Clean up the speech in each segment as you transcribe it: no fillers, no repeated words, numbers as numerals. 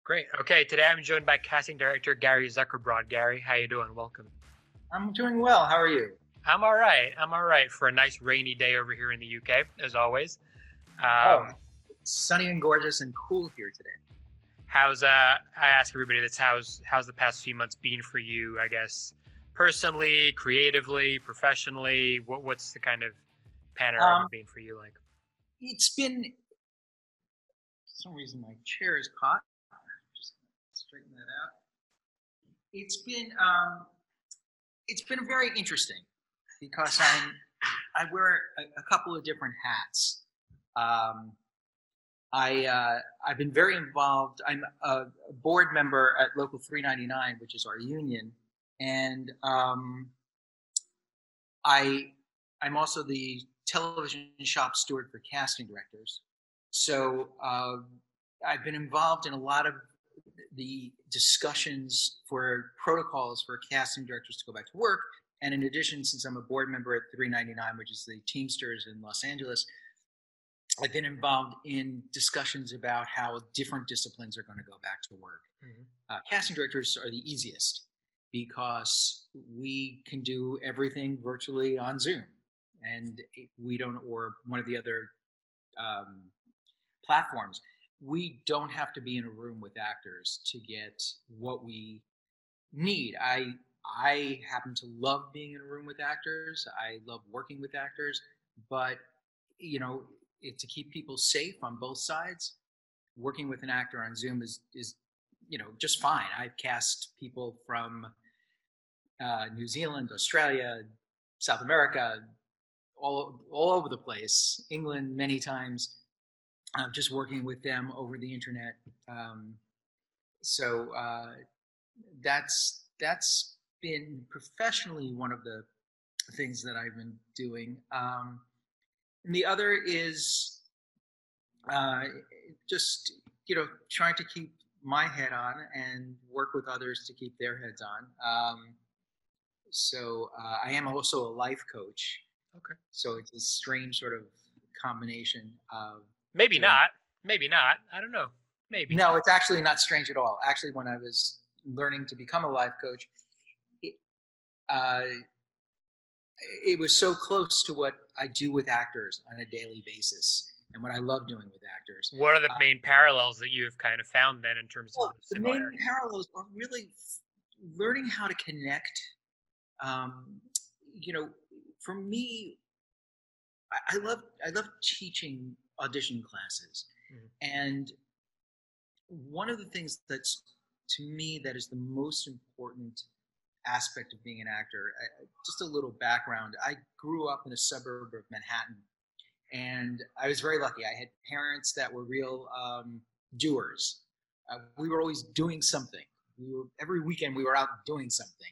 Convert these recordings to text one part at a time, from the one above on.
Great. Okay, today I'm joined by casting director Gary Zuckerbrod. Gary, how you doing? Welcome. I'm doing well. How are you? I'm all right. I'm all right for a nice rainy day over here in the UK, as always. It's sunny and gorgeous and cool here today. I ask everybody this, how's the past few months been for you, I guess, personally, creatively, professionally? What's the kind of panorama been for you like? It's been, for some reason my chair is caught. Just straighten that out. It's been very interesting because I wear a couple of different hats. I've been very involved. I'm a board member at Local 399, which is our union, and I'm also the television shop steward for casting directors. So I've been involved in a lot of the discussions for protocols for casting directors to go back to work. And in addition, since I'm a board member at 399, which is the Teamsters in Los Angeles, I've been involved in discussions about how different disciplines are going to go back to work. Mm-hmm. Casting directors are the easiest because we can do everything virtually on Zoom, and we don't, or one of the other platforms. We don't have to be in a room with actors to get what we need. I happen to love being in a room with actors. I love working with actors, but to keep people safe on both sides, working with an actor on Zoom is just fine. I've cast people from New Zealand, Australia, South America, all over the place, England many times. Just working with them over the internet. So that's been professionally one of the things that I've been doing. And the other is just trying to keep my head on and work with others to keep their heads on. So I am also a life coach. Okay. So it's a strange sort of combination of. Maybe not. I don't know. Maybe. No, it's actually not strange at all. Actually, when I was learning to become a life coach, it was so close to what I do with actors on a daily basis and what I love doing with actors. What are the main parallels that you've kind of found then in terms of the main parallels are really learning how to connect. For me, I love teaching audition classes. Mm-hmm. And one of the things that's, to me, that is the most important aspect of being an actor, just a little background. I grew up in a suburb of Manhattan, and I was very lucky. I had parents that were real doers. We were always doing something. Every weekend we were out doing something.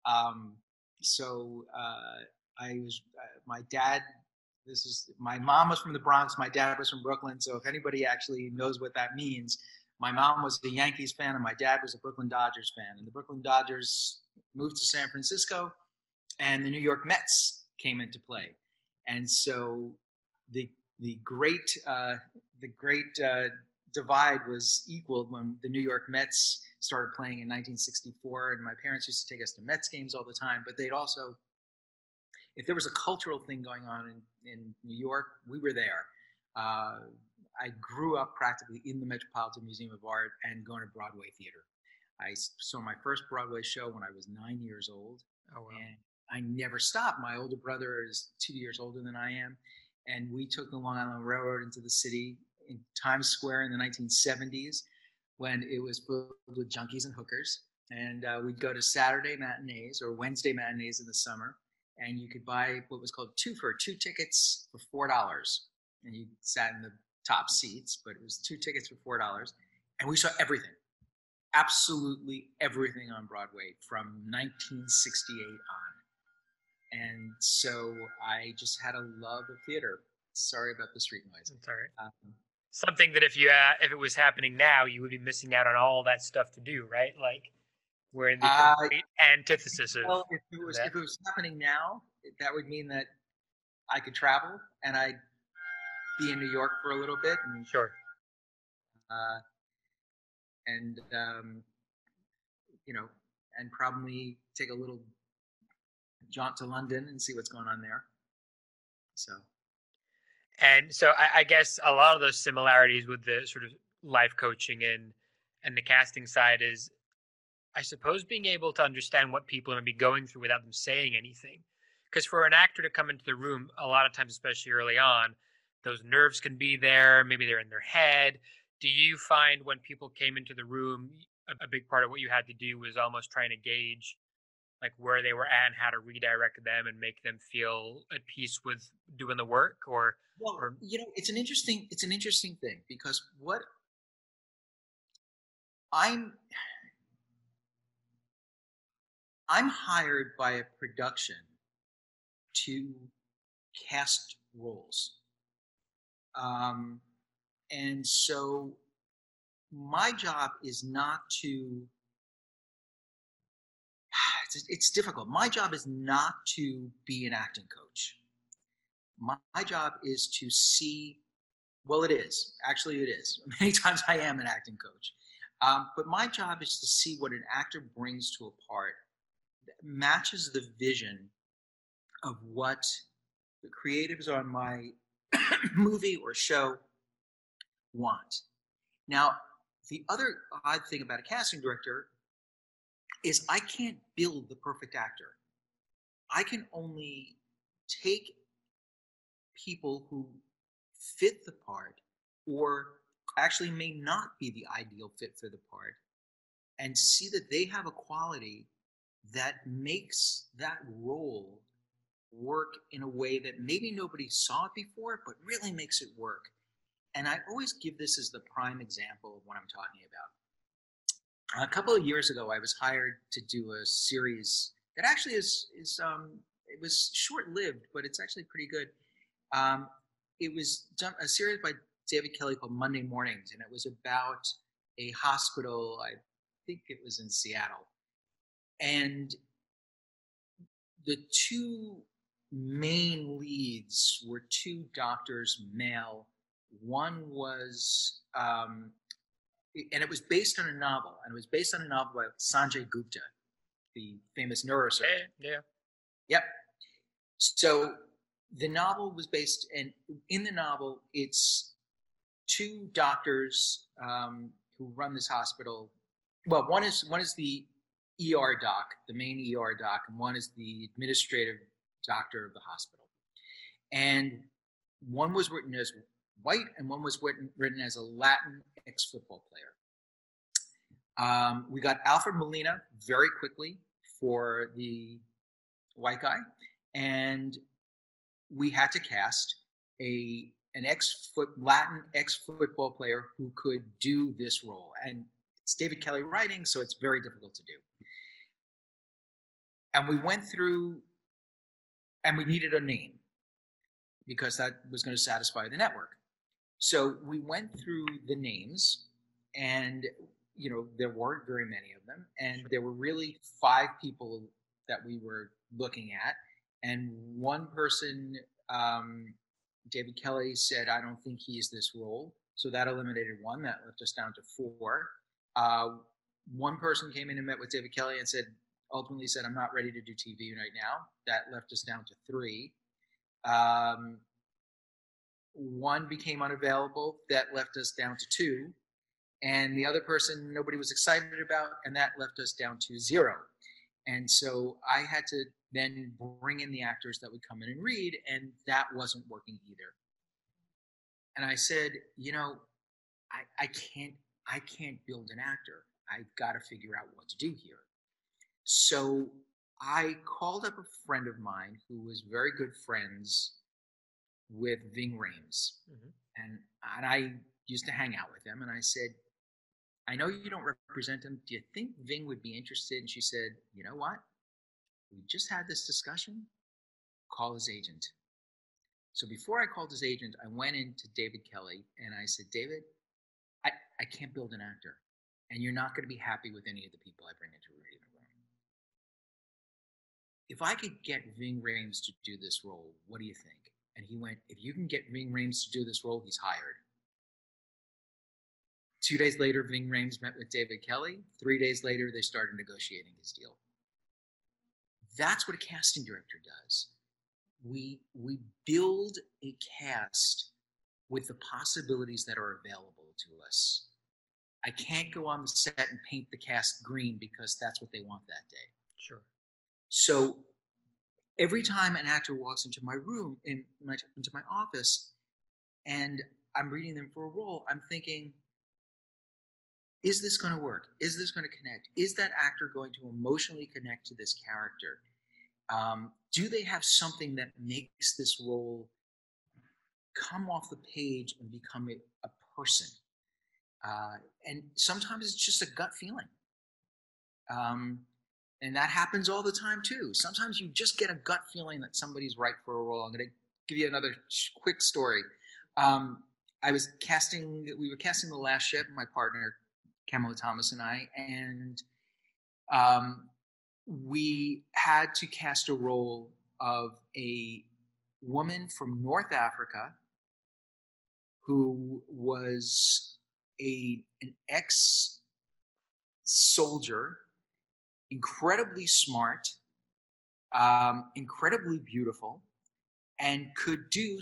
My dad, my mom was from the Bronx, my dad was from Brooklyn, so if anybody actually knows what that means, my mom was a Yankees fan and my dad was a Brooklyn Dodgers fan, and the Brooklyn Dodgers moved to San Francisco and the New York Mets came into play. And so the great divide was equaled when the New York Mets started playing in 1964, and my parents used to take us to Mets games all the time, but they'd also, if there was a cultural thing going on in New York, we were there. I grew up practically in the Metropolitan Museum of Art and going to Broadway theater. I saw my first Broadway show when I was 9 years old. Oh, wow. And I never stopped. My older brother is 2 years older than I am, and we took the Long Island Railroad into the city in Times Square in the 1970s when it was filled with junkies and hookers. And we'd go to Saturday matinees or Wednesday matinees in the summer, and you could buy what was called two tickets for $4. And you sat in the top seats, but it was 2 tickets for $4. And we saw everything, absolutely everything on Broadway from 1968 on. And so I just had a love of theater. Sorry about the street noise. It's all right. Something that if it was happening now, you would be missing out on all that stuff to do, right? Like we're in the complete antithesis of. Well, if it was happening now, that would mean that I could travel and I'd be in New York for a little bit. And, sure. and and probably take a little jaunt to London and see what's going on there. So. And so I guess a lot of those similarities with the sort of life coaching and the casting side is, I suppose, being able to understand what people are be going through without them saying anything. Because for an actor to come into the room, a lot of times, especially early on, those nerves can be there. Maybe they're in their head. Do you find when people came into the room, a big part of what you had to do was almost trying to gauge like where they were at and how to redirect them and make them feel at peace with doing the work? Or it's an interesting thing, because what I'm hired by a production to cast roles. And so my job is not to, it's difficult. My job is not to be an acting coach. My job is to see, well, it is. Actually, it is. Many times I am an acting coach. But my job is to see what an actor brings to a part that matches the vision of what the creatives on my movie or show want. Now, the other odd thing about a casting director is I can't build the perfect actor. I can only take people who fit the part or actually may not be the ideal fit for the part and see that they have a quality that makes that role work in a way that maybe nobody saw it before, but really makes it work. And I always give this as the prime example of what I'm talking about. A couple of years ago, I was hired to do a series that actually it was short-lived, but it's actually pretty good. It was done, a series by David Kelly called Monday Mornings, and it was about a hospital, I think it was in Seattle. And the two main leads were two doctors, male. One was, and it was based on a novel, and it was based on a novel by Sanjay Gupta, the famous neurosurgeon. Yeah. Yep. So the novel was based, and in the novel, it's two doctors who run this hospital. Well, one is the ER doc, the main ER doc, and one is the administrative doctor of the hospital. And one was written as white, and one was written as a Latin ex-football player. We got Alfred Molina very quickly for the white guy, and we had to cast an Latin ex-football player who could do this role. And it's David Kelly writing, so it's very difficult to do. And we went through, and we needed a name because that was going to satisfy the network. So we went through the names, and there weren't very many of them, and there were really 5 people that we were looking at, and one person, David Kelly, said, "I don't think he's this role," so that eliminated one. That left us down to 4. One person came in and met with David Kelly and ultimately said, "I'm not ready to do TV right now." That left us down to 3. One became unavailable. That left us down to 2. And the other person nobody was excited about, and that left us down to 0. And so I had to then bring in the actors that would come in and read, and that wasn't working either. And I said, I can't build an actor. I've got to figure out what to do here. So I called up a friend of mine who was very good friends with Ving Rhames. Mm-hmm. And I used to hang out with him, and I said, "I know you don't represent him. Do you think Ving would be interested?" And she said, "You know what? We just had this discussion. Call his agent." So before I called his agent, I went into David Kelly and I said, "David, I can't build an actor, and you're not going to be happy with any of the people I bring into a room. If I could get Ving Rhames to do this role, what do you think?" And he went, "If you can get Ving Rhames to do this role, he's hired." 2 days later, Ving Rhames met with David Kelly. 3 days later, they started negotiating his deal. That's what a casting director does. We build a cast with the possibilities that are available to us. I can't go on the set and paint the cast green because that's what they want that day. Sure. So every time an actor walks into my room, into my office, and I'm reading them for a role, I'm thinking, is this going to work? Is this going to connect? Is that actor going to emotionally connect to this character? Do they have something that makes this role come off the page and become a person? And sometimes it's just a gut feeling. And that happens all the time too. Sometimes you just get a gut feeling that somebody's right for a role. I'm going to give you another quick story. We were casting The Last Ship, my partner, Kamala Thomas and I, and we had to cast a role of a woman from North Africa who was an ex-soldier, incredibly smart, incredibly beautiful, and could be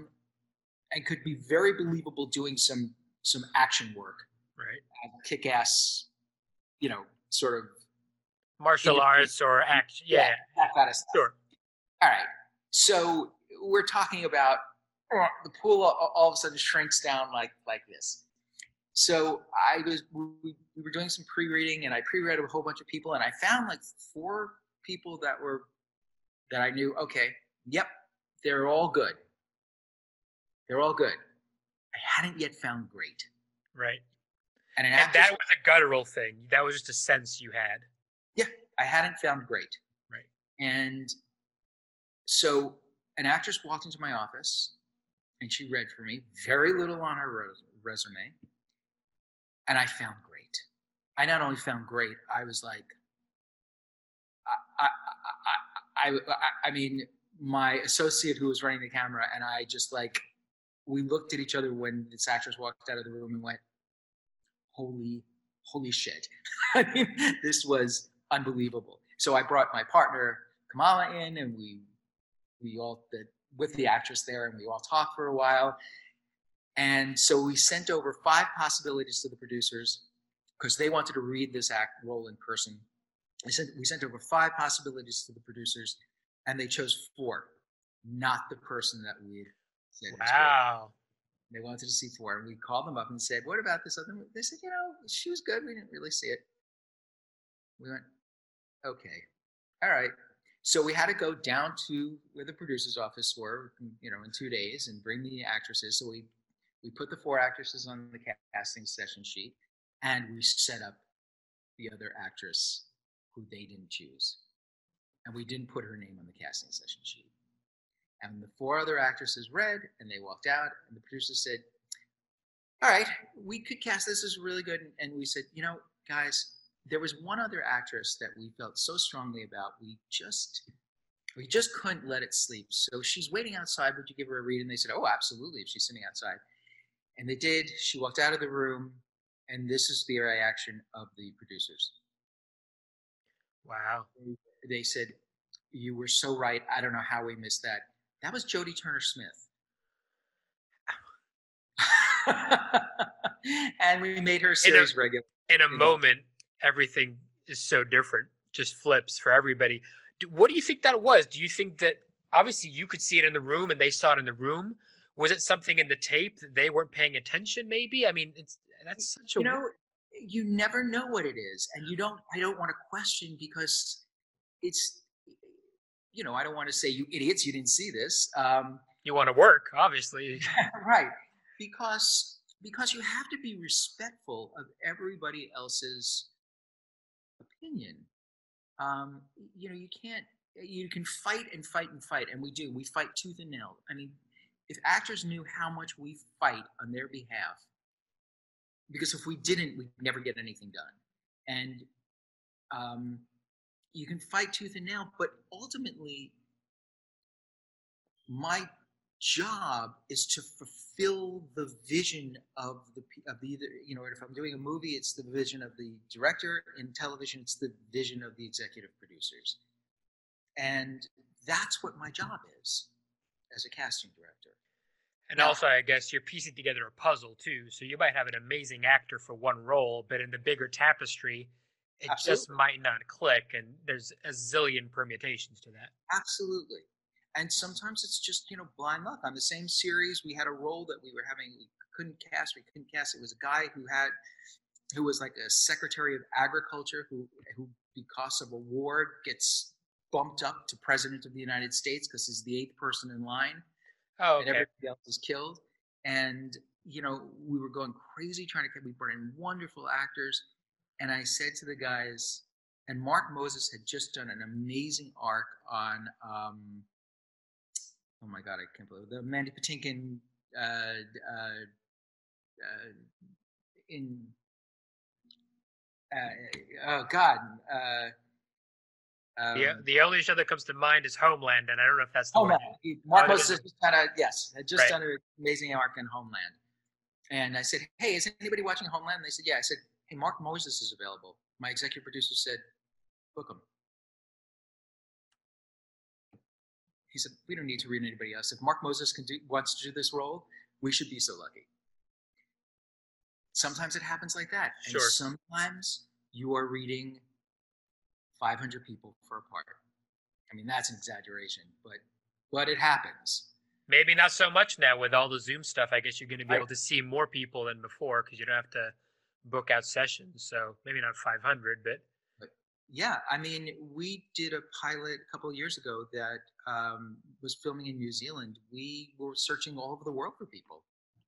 very believable doing some action work. Right. Kick-ass, sort of martial arts or action. Yeah. That kind of stuff. Sure. All right. So we're talking about the pool all of a sudden shrinks down like this. So we were doing some pre-reading, and I pre-read a whole bunch of people, and I found like 4 people that I knew. Okay, yep, they're all good. They're all good. I hadn't yet found great. Right. And that was a guttural thing. That was just a sense you had. Yeah, I hadn't found great. Right. And so an actress walked into my office, and she read for me, very little on her resume, and I found great. I not only found great, I was like, I mean, my associate who was running the camera and I just we looked at each other when this actress walked out of the room and went, holy shit. I mean, this was unbelievable. So I brought my partner Kamala in, and we all did with the actress there, and we all talked for a while. And so we sent over 5 possibilities to the producers because they wanted to read this role in person. We sent over 5 possibilities to the producers, and they chose 4, not the person that we said. Wow. They wanted to see 4, and we called them up and said, "What about this other one?" They said, "She was good. We didn't really see it." We went, "Okay, all right." So we had to go down to where the producer's office were, in 2 days, and bring the actresses. So we put the 4 actresses on the casting session sheet, and we set up the other actress who they didn't choose. And we didn't put her name on the casting session sheet. And the 4 other actresses read, and they walked out, and the producer said, "All right, we could cast this. This is really good." And we said, guys, there was one other actress that we felt so strongly about. We just couldn't let it sleep. So she's waiting outside. Would you give her a read? And they said, "Oh, absolutely, if she's sitting outside." And they did. She walked out of the room, and this is the reaction of the producers. Wow. They said, "You were so right. I don't know how we missed that." That was Jodie Turner-Smith. And we made her series regular. In a moment, everything is so different, just flips for everybody. What do you think that was? Do you think that obviously you could see it in the room and they saw it in the room? Was it something in the tape that they weren't paying attention? Maybe. I mean, that's such a you never know what it is, and I don't want to question because it's I don't want to say, "You idiots, you didn't see this." You want to work, obviously. Right, because you have to be respectful of everybody else's opinion. You can fight and fight and fight, and we do. We fight tooth and nail. I mean, if actors knew how much we fight on their behalf, because if we didn't, we'd never get anything done. And you can fight tooth and nail, but ultimately, my job is to fulfill the vision of the if I'm doing a movie, it's the vision of the director. In television, it's the vision of the executive producers, and that's what my job is as a casting director. And also, I guess you're piecing together a puzzle too. So you might have an amazing actor for one role, but in the bigger tapestry, it just might not click. And there's a zillion permutations to that. Absolutely. And sometimes it's just, blind luck. On the same series, we had a role that we couldn't cast. It was a guy who was like a secretary of agriculture who because of a war gets bumped up to president of the United States because he's the 8th person in line. Oh, okay. And everybody else is killed. And, we were going crazy we brought in wonderful actors. And I said to the guys, and Mark Moses had just done an amazing arc on, oh my God, I can't believe it. The Mandy Patinkin oh God. The only show that comes to mind is Homeland, and I don't know if that's the Homeland. Mark Moses had just done an amazing arc in Homeland. And I said, hey, is anybody watching Homeland? And they said, yeah. I said, hey, Mark Moses is available. My executive producer said, book him. He said, we don't need to read anybody else. If Mark Moses wants to do this role, we should be so lucky. Sometimes it happens like that. Sure. And sometimes you are reading 500 people for a part. I mean, that's an exaggeration, but it happens. Maybe not so much now with all the Zoom stuff. I guess you're going to be able to see more people than before because you don't have to book out sessions. So maybe not 500, but yeah, I mean, we did a pilot a couple of years ago that was filming in New Zealand. We were searching all over the world for people.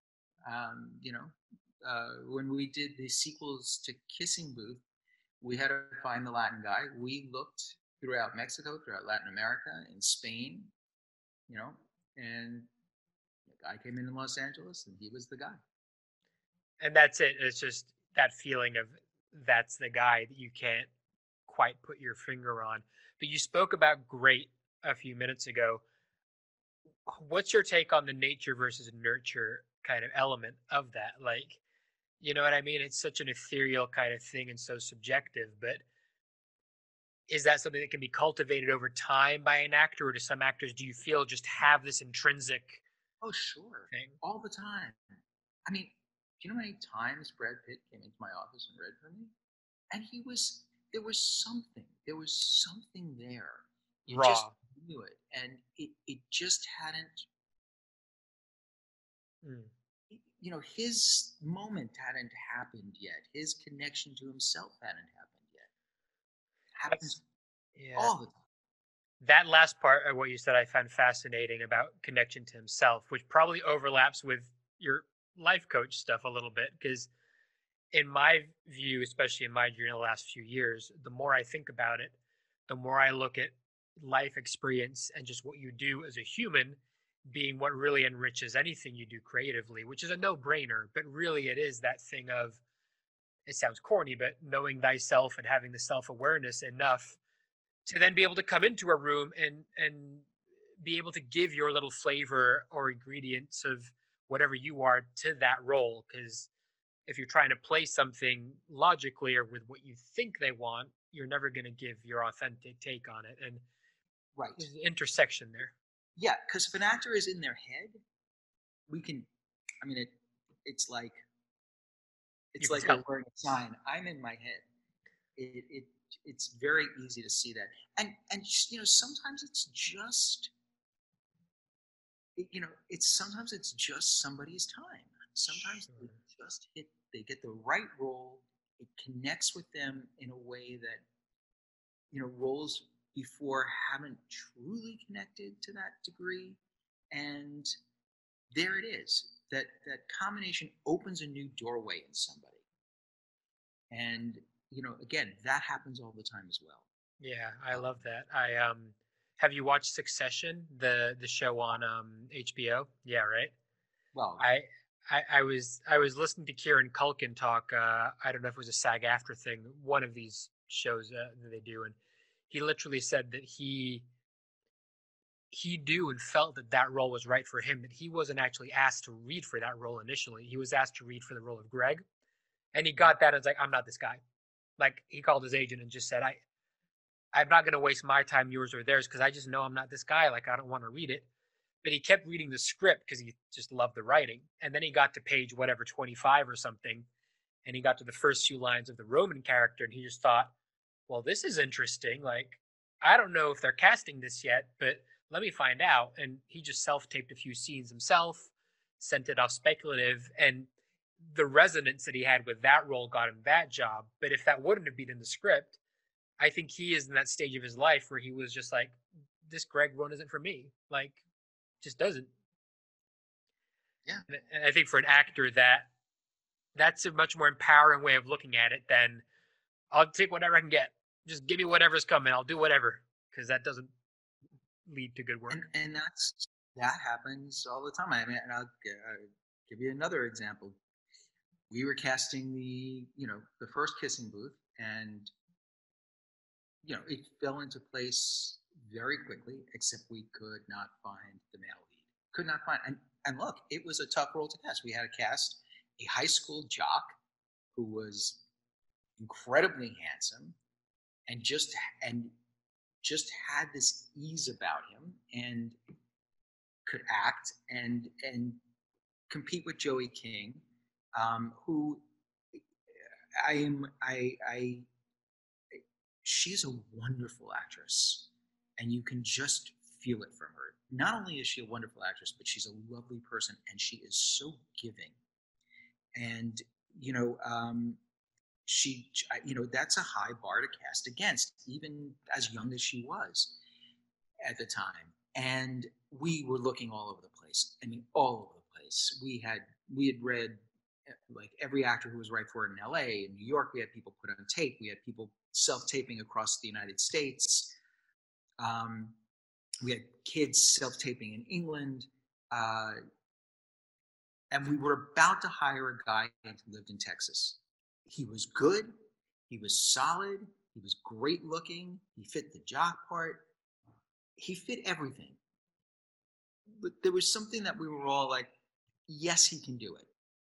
When we did the sequels to Kissing Booth, we had to find the Latin guy. We looked throughout Mexico, throughout Latin America, in Spain, and the guy came in Los Angeles, and he was the guy. And that's it. It's just that feeling of that's the guy that you can't quite put your finger on. But you spoke about great a few minutes ago. What's your take on the nature versus nurture kind of element of that? Like, you know what I mean? It's such an ethereal kind of thing and so subjective, but is that something that can be cultivated over time by an actor, or do some actors, do you feel, just have this intrinsic thing? All the time. I mean, do you know how many times Brad Pitt came into my office and read for me? And there was something there. You just knew it. And it just hadn't, his moment hadn't happened yet. His connection to himself hadn't happened yet. Happens all the time. That last part of what you said I found fascinating about connection to himself, which probably overlaps with your life coach stuff a little bit, because in my view, especially in my journey the last few years, the more I think about it, the more I look at life experience and just what you do as a human being what really enriches anything you do creatively, which is a no-brainer, but really it is that thing of, it sounds corny, but knowing thyself and having the self-awareness enough to then be able to come into a room and be able to give your little flavor or ingredients of whatever you are to that role. Because if you're trying to play something logically or with what you think they want, you're never going to give your authentic take on it. And there's an intersection there. Yeah, because if an actor is in their head, it's like they're wearing a sign. I'm in my head. It's very easy to see that. And sometimes it's just, sometimes it's just somebody's time. Sometimes they get the right role. It connects with them in a way that, roles before haven't truly connected to that degree. And there it is. That combination opens a new doorway in somebody. And, again, that happens all the time as well. Yeah, I love that. Have you watched Succession, the show on HBO? Yeah, right. Well, I was listening to Kieran Culkin talk. I don't know if it was a SAG-AFTRA thing, one of these shows that they do, and he literally said that he he knew and felt that that role was right for him, that he wasn't actually asked to read for that role initially. He was asked to read for the role of Greg, and he got that and was like, I'm not this guy. Like, he called his agent and just said, I'm not going to waste my time, yours or theirs, because I just know I'm not this guy. Like, I don't want to read it. But he kept reading the script because he just loved the writing. And then he got to page whatever, 25 or something, and he got to the first few lines of the Roman character, and he just thought, well, this is interesting. Like, I don't know if they're casting this yet, but let me find out. And he just self-taped a few scenes himself, sent it off speculative, and the resonance that he had with that role got him that job. But if that wouldn't have been in the script, I think he is in that stage of his life where he was just like, this Greg role isn't for me. Like, just doesn't. Yeah. And I think for an actor, that's a much more empowering way of looking at it than, I'll take whatever I can get. Just give me whatever's coming. I'll do whatever, because that doesn't lead to good work. And that happens all the time. I mean, and I'll give you another example. We were casting the first Kissing Booth, and it fell into place very quickly, except we could not find the male lead. Could not find, and look, it was a tough role to cast. We had to cast a high school jock who was incredibly handsome and just had this ease about him and could act and compete with Joey King, who she's a wonderful actress, and you can just feel it from her. Not only is she a wonderful actress, but she's a lovely person, and she is so giving. And that's a high bar to cast against, even as young as she was at the time. And we were looking all over the place. I mean, all over the place. We had read like every actor who was right for it in LA. In New York, we had people put on tape. We had people self-taping across the United States. We had kids self-taping in England. And we were about to hire a guy who lived in Texas. He was good. He was solid. He was great looking. He fit the jock part. He fit everything. But there was something that we were all like, yes, he can do it.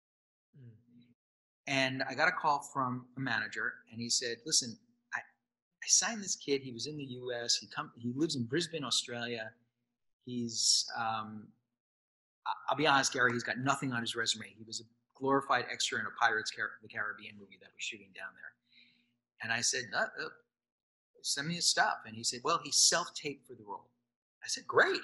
And I got a call from a manager, and he said, listen, I signed this kid. He was in the U.S. He lives in Brisbane, Australia. He's, I'll be honest, Gary, he's got nothing on his resume. He was a glorified extra in a Pirates of the Caribbean movie that was shooting down there. And I said, send me his stuff. And he said, well, he self-taped for the role. I said, great.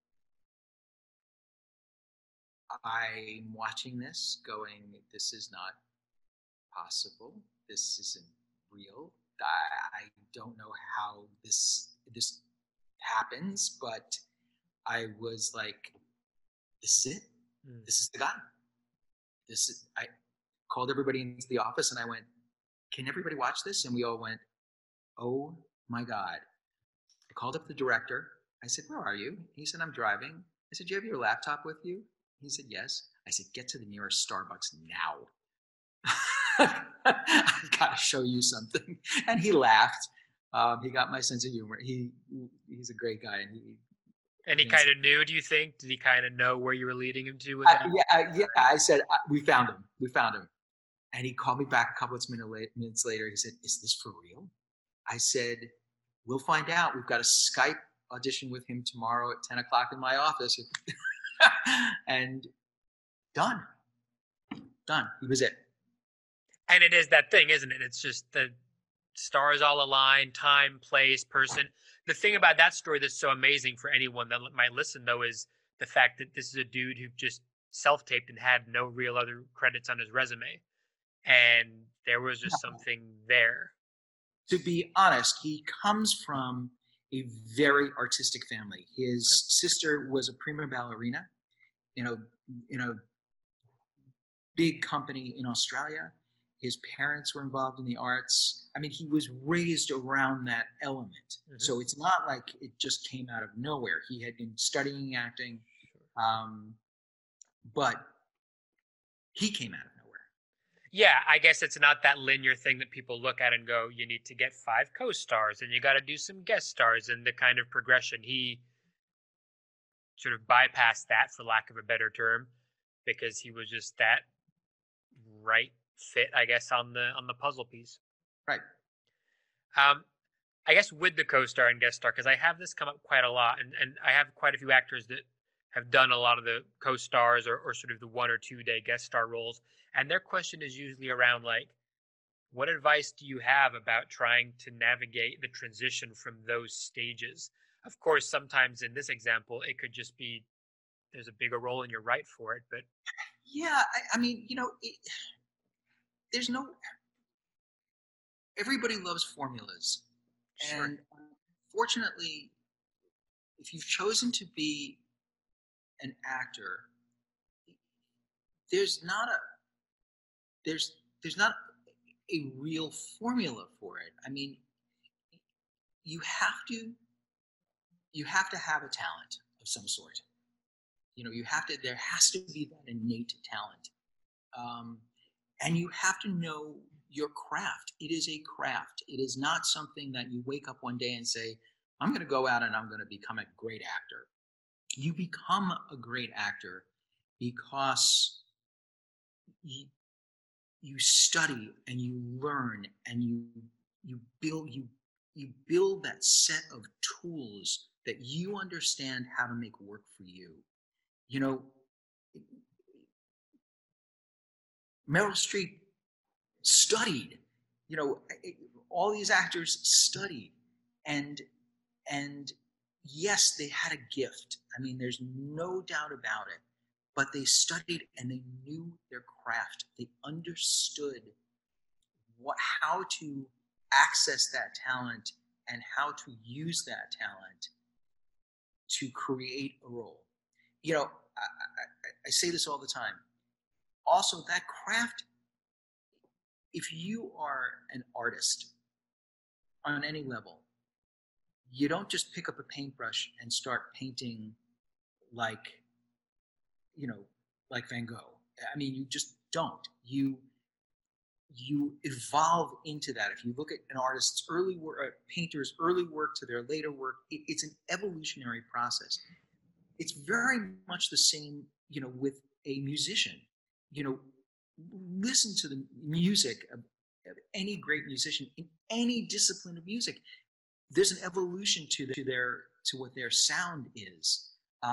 I'm watching this going, this is not possible. This isn't real. I don't know how this happens, but I was like, this is it. This is the guy. I called everybody into the office and I went, can everybody watch this? And we all went, oh my God. I called up the director. I said, where are you? He said, I'm driving. I said, do you have your laptop with you? He said, yes. I said, get to the nearest Starbucks now. I've got to show you something. And he laughed. He got my sense of humor. He's a great guy. And he kind of knew, do you think? Did he kind of know where you were leading him to with that? Yeah. I said, we found him. And he called me back a couple of minutes later. He said, is this for real? I said, we'll find out. We've got a Skype audition with him tomorrow at 10 o'clock in my office. And done. He was it. And it is that thing, isn't it? It's just the stars all aligned, time, place, person. The thing about that story that's so amazing for anyone that might listen, though, is the fact that this is a dude who just self-taped and had no real other credits on his resume. And there was just something there. To be honest, he comes from a very artistic family. His sister was a prima ballerina in a big company in Australia. His parents were involved in the arts. I mean, he was raised around that element. Mm-hmm. So it's not like it just came out of nowhere. He had been studying acting, but he came out of nowhere. Yeah, I guess it's not that linear thing that people look at and go, you need to get 5 co-stars and you got to do some guest stars and the kind of progression. He sort of bypassed that, for lack of a better term, because he was just that right fit, I guess, on the puzzle piece. Right. I guess with the co-star and guest star, because I have this come up quite a lot, and I have quite a few actors that have done a lot of the co-stars or sort of the 1 or 2 day guest star roles, and their question is usually around like, what advice do you have about trying to navigate the transition from those stages? Of course, sometimes in this example, it could just be there's a bigger role and you're right for it, but yeah, I mean, there's no. Everybody loves formulas, sure. and fortunately, if you've chosen to be an actor, there's not a real formula for it. I mean, you have to have a talent of some sort. There has to be that innate talent, and you have to know your craft. It is a craft. It is not something that you wake up one day and say, I'm going to go out and I'm going to become a great actor. You become a great actor because you study and you learn and you build that set of tools that you understand how to make work for you. Meryl Streep studied, all these actors studied, and yes, they had a gift. I mean, there's no doubt about it, but they studied and they knew their craft. They understood how to access that talent and how to use that talent to create a role. I say this all the time. Also, that craft, if you are an artist on any level, you don't just pick up a paintbrush and start painting like Van Gogh. I mean, you just don't. You evolve into that. If you look at an artist's early work, a painter's early work to their later work, it's an evolutionary process. It's very much the same, with a musician. Listen to the music of any great musician in any discipline of music. There's an evolution to what their sound is.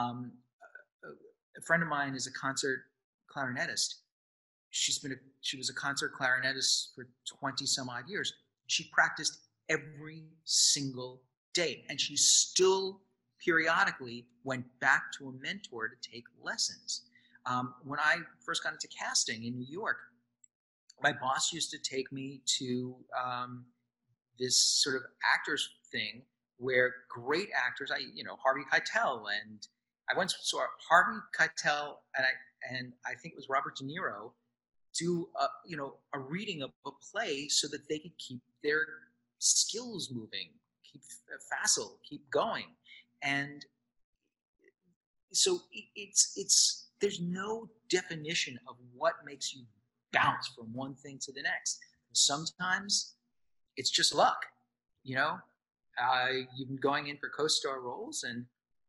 A friend of mine is a concert clarinetist. She was a concert clarinetist for 20 some odd years. She practiced every single day, and she still periodically went back to a mentor to take lessons. When I first got into casting in New York, my boss used to take me to this sort of actors thing where great actors, Harvey Keitel, and I once saw Harvey Keitel and I think it was Robert De Niro do a reading of a play so that they could keep their skills moving, keep facile, keep going, and so it's there's no definition of what makes you bounce from one thing to the next. Sometimes it's just luck. You've been going in for co-star roles, and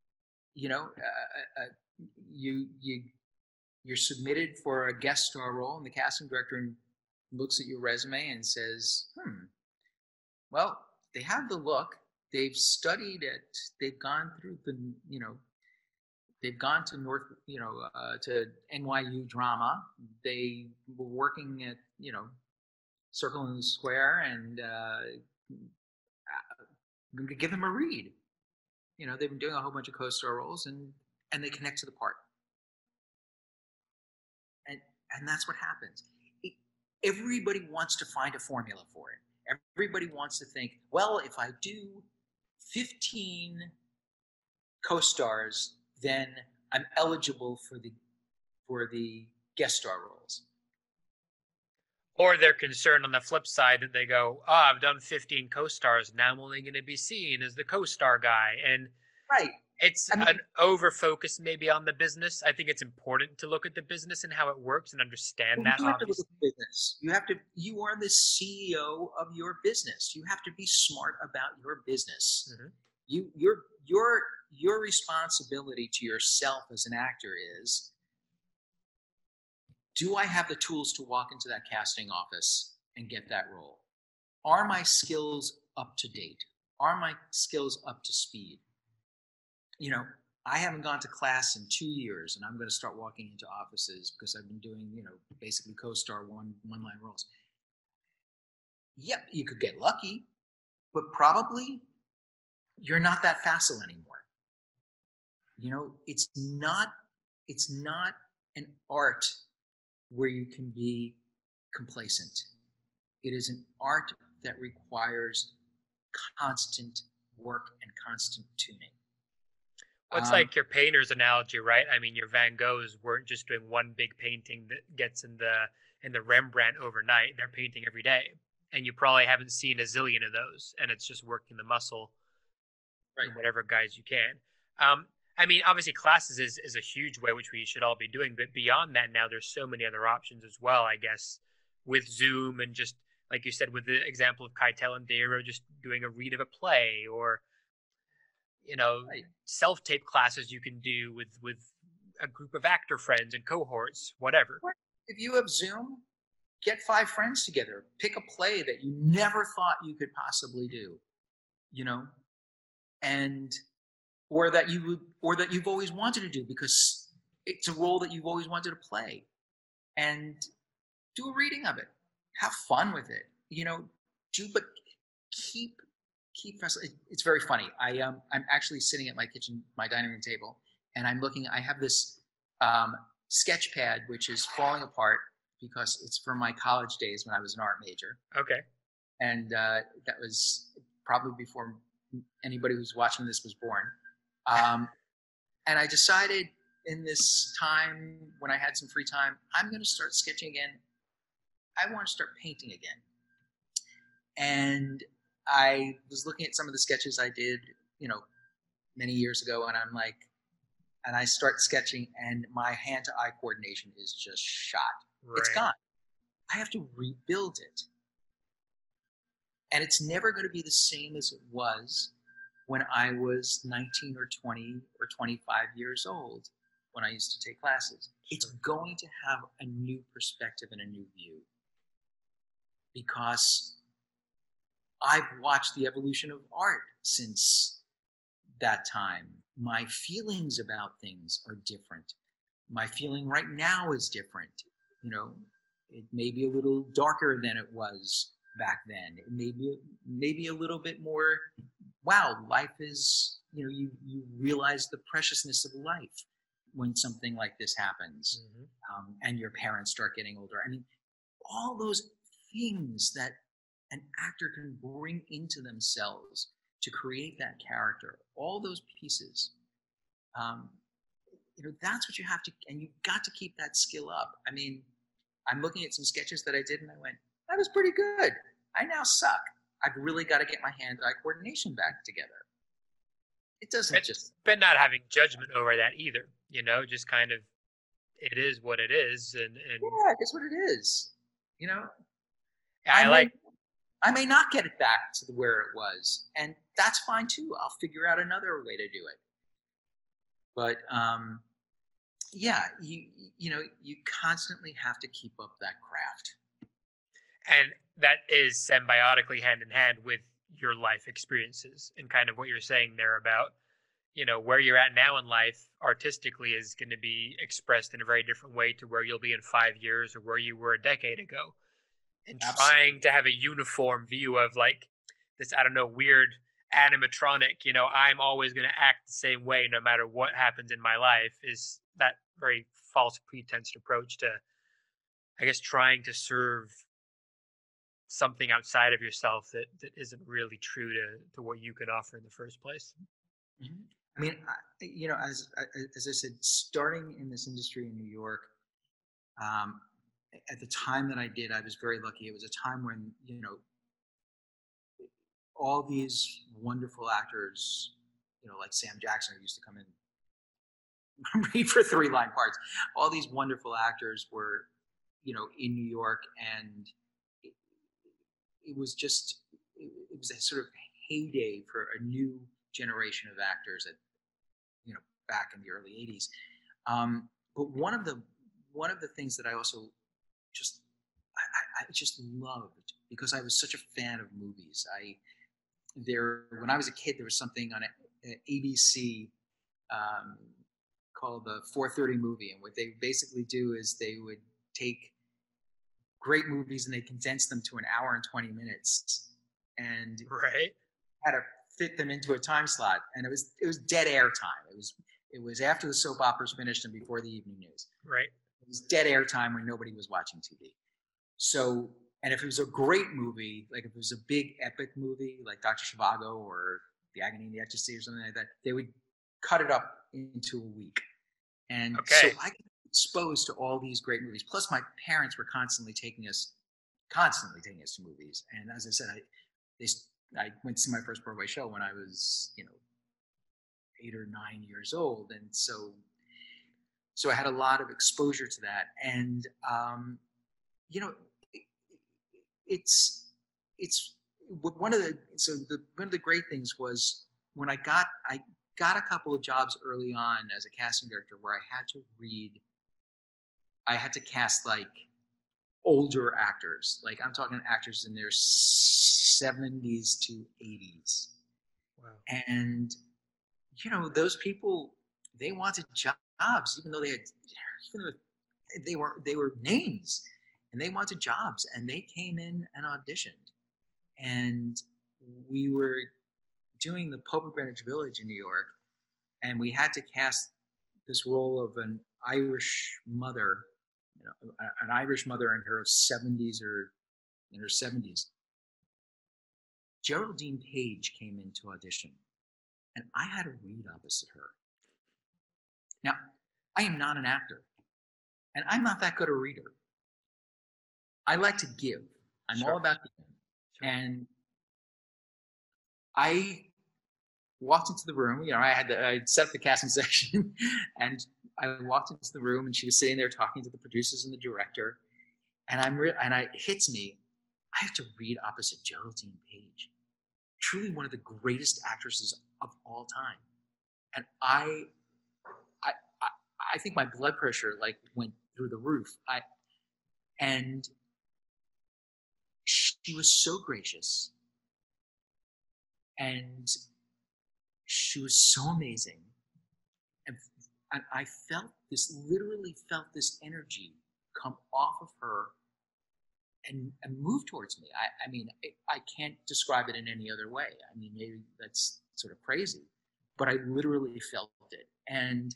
you're submitted for a guest star role, and the casting director looks at your resume and says, well, they have the look, they've studied it, they've gone through they've gone to to NYU drama, they were working at Circle in the Square, and I'm going to give them a read. They've been doing a whole bunch of co-star roles, and they connect to the part. And that's what happens. Everybody wants to find a formula for it. Everybody wants to think, well, if I do 15 co-stars, then I'm eligible for the guest star roles. Or they're concerned on the flip side that they go, I've done 15 co-stars, now I'm only going to be seen as the co-star guy. And right. It's an over-focus maybe on the business. I think it's important to look at the business and how it works and understand that. You have to look at the business. You are the CEO of your business. You have to be smart about your business. Mm-hmm. your responsibility to yourself as an actor is, do I have the tools to walk into that casting office and get that role? Are my skills up to date? Are my skills up to speed? You know, I haven't gone to class in 2 years, and I'm going to start walking into offices because I've been doing, basically co-star one-line roles. Yep, you could get lucky, but probably you're not that facile anymore. It's not an art where you can be complacent. It is an art that requires constant work and constant tuning. Well, it's like your painter's analogy, right? I mean, your Van Goghs weren't just doing one big painting that gets in the Rembrandt overnight. They're painting every day, and you probably haven't seen a zillion of those, and it's just working the muscle, right? In whatever guise you can. I mean, obviously, classes is a huge way which we should all be doing, but beyond that, now there's so many other options as well. I guess with Zoom and just like you said, with the example of Keitel and Deiro, just doing a read of a play, or right. Self-tape classes you can do with a group of actor friends and cohorts, whatever. If you have Zoom, get 5 friends together, pick a play that you never thought you could possibly do, or that you've always wanted to do because it's a role that you've always wanted to play, and do a reading of it. Have fun with it, but keep. It's very funny. I'm actually sitting at my dining room table, and I'm looking. I have this sketch pad which is falling apart because it's from my college days when I was an art major. Okay. And that was probably before anybody who's watching this was born. And I decided in this time when I had some free time, I'm going to start sketching again. I want to start painting again. And I was looking at some of the sketches I did, many years ago, and I start sketching, and my hand-to-eye coordination is just shot. Right. It's gone. I have to rebuild it. And it's never going to be the same as it was when I was 19 or 20 or 25 years old when I used to take classes. Sure. It's going to have a new perspective and a new view, because I've watched the evolution of art since that time. My feelings about things are different. My feeling right now is different. It may be a little darker than it was back then. It may be a little bit more, wow, life is, you realize the preciousness of life when something like this happens. Mm-hmm. And your parents start getting older. I mean, all those things that an actor can bring into themselves to create that character, all those pieces, that's what you have to, and you've got to keep that skill up. I mean, I'm looking at some sketches that I did, and I went, that was pretty good. I now suck. I've really got to get my hand-eye coordination back together. It doesn't but not having judgment over that either, just kind of, it is what it is. And yeah, it's what it is, I may not get it back to where it was, and that's fine too. I'll figure out another way to do it. But you constantly have to keep up that craft. And that is symbiotically hand in hand with your life experiences, and kind of what you're saying there about, where you're at now in life artistically is going to be expressed in a very different way to where you'll be in 5 years or where you were a decade ago. And absolutely. Trying to have a uniform view of this, I don't know, weird animatronic, I'm always going to act the same way no matter what happens in my life, is that very false pretensed approach to, I guess, trying to serve something outside of yourself that isn't really true to what you could offer in the first place. Mm-hmm. I mean, as I said, starting in this industry in New York, at the time that I did, I was very lucky. It was a time when, all these wonderful actors, like Sam Jackson, who used to come in read for 3-line parts. All these wonderful actors were, in New York, and it was a sort of heyday for a new generation of actors back in the early 80s. But one of the things that I also just I just loved, because I was such a fan of movies. When I was a kid, there was something on ABC called the 4:30 movie, and what they basically do is they would take great movies and they condense them to an hour and 20 minutes, and Right. had to fit them into a time slot. And it was dead air time. It was after the soap operas finished and before the evening news. Right. It was dead air time when nobody was watching TV. So, and if it was a great movie, like if it was a big epic movie like Dr. Zhivago or The Agony and the Ecstasy or something like that, they would cut it up into a week. And so I got exposed to all these great movies. Plus, my parents were constantly taking us to movies. And as I said, I went to see my first Broadway show when I was, 8 or 9 years old, and so I had a lot of exposure to that. And it's one of the great things was when I got a couple of jobs early on as a casting director where I had to cast like older actors, like I'm talking actors in their 70s to 80s. Wow. And those people, they wanted jobs, even though they were names, and they wanted jobs, and they came in and auditioned. And we were doing the Pope of Greenwich Village in New York, and we had to cast this role of an Irish mother, an Irish mother in her 70s or in her 70s. Geraldine Page came in to audition, and I had to read opposite her. Now, I am not an actor, and I'm not that good a reader. I like to give. I'm all about giving. Sure. And I walked into the room. I'd set up the casting section, and I walked into the room, and she was sitting there talking to the producers and the director. And it hits me, I have to read opposite Geraldine Page, truly one of the greatest actresses of all time. And I think my blood pressure went through the roof. And she was so gracious, and she was so amazing, and I literally felt this energy come off of her and move towards me. I mean, I can't describe it in any other way. I mean, maybe that's sort of crazy, but I literally felt it. And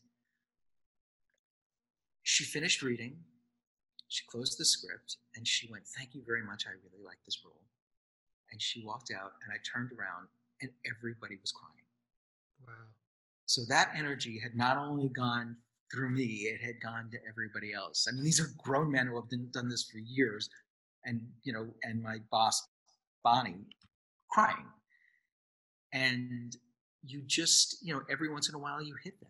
she finished reading, she closed the script, and she went, "Thank you very much. I really like this role." And she walked out, and I turned around, and everybody was crying. Wow. So that energy had not only gone through me, it had gone to everybody else. I mean, these are grown men who have done this for years, and my boss, Bonnie, crying. And you just, every once in a while you hit that.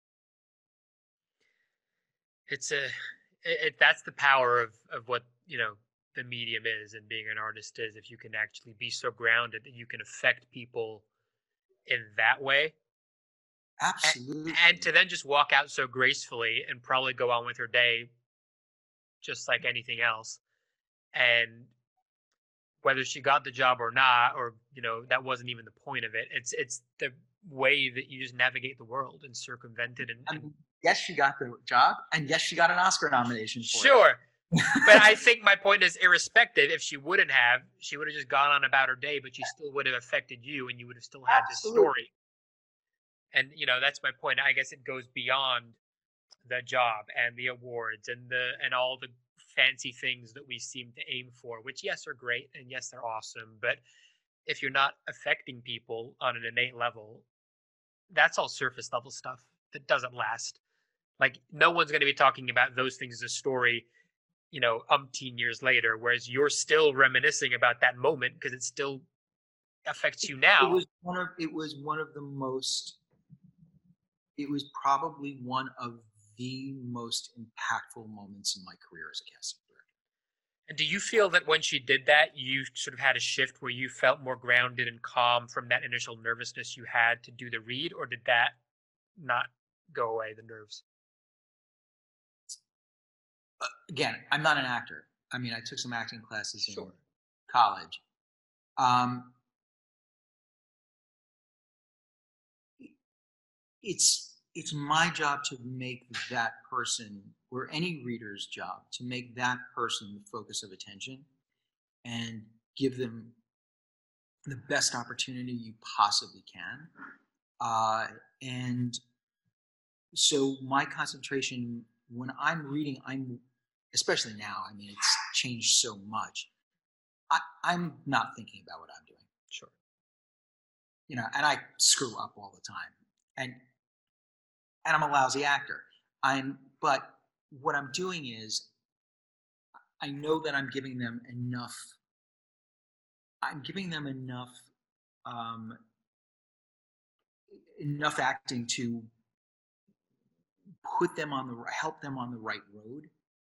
That's the power of what, the medium is and being an artist is, if you can actually be so grounded that you can affect people in that way. Absolutely. And to then just walk out so gracefully and probably go on with her day just like anything else. And whether she got the job or not, or, that wasn't even the point of it. It's the way that you just navigate the world and circumvent it. And yes, she got the job, and yes, she got an Oscar nomination for it. Sure. But I think my point is, irrespective, if she wouldn't have, she would have just gone on about her day, but she still would have affected you, and you would have still had this story. And, that's my point. I guess it goes beyond the job and the awards and all the fancy things that we seem to aim for, which, yes, are great, and yes, they're awesome. But if you're not affecting people on an innate level, that's all surface level stuff that doesn't last. Like, no one's going to be talking about those things as a story, umpteen years later, whereas you're still reminiscing about that moment because it still affects you now. It was probably one of the most impactful moments in my career as a casting director. And do you feel that when she did that, you sort of had a shift where you felt more grounded and calm from that initial nervousness you had to do the read, or did that not go away, the nerves? Again, I'm not an actor. I mean, I took some acting classes in Sure. college. It's my job to make that person, or any reader's job, to make that person the focus of attention and give them the best opportunity you possibly can. And so my concentration when I'm reading, especially now, I mean, it's changed so much. I'm not thinking about what I'm doing. Sure. You know, and I screw up all the time. And I'm a lousy actor. But what I'm doing is I know that I'm giving them enough enough acting to help them on the right road.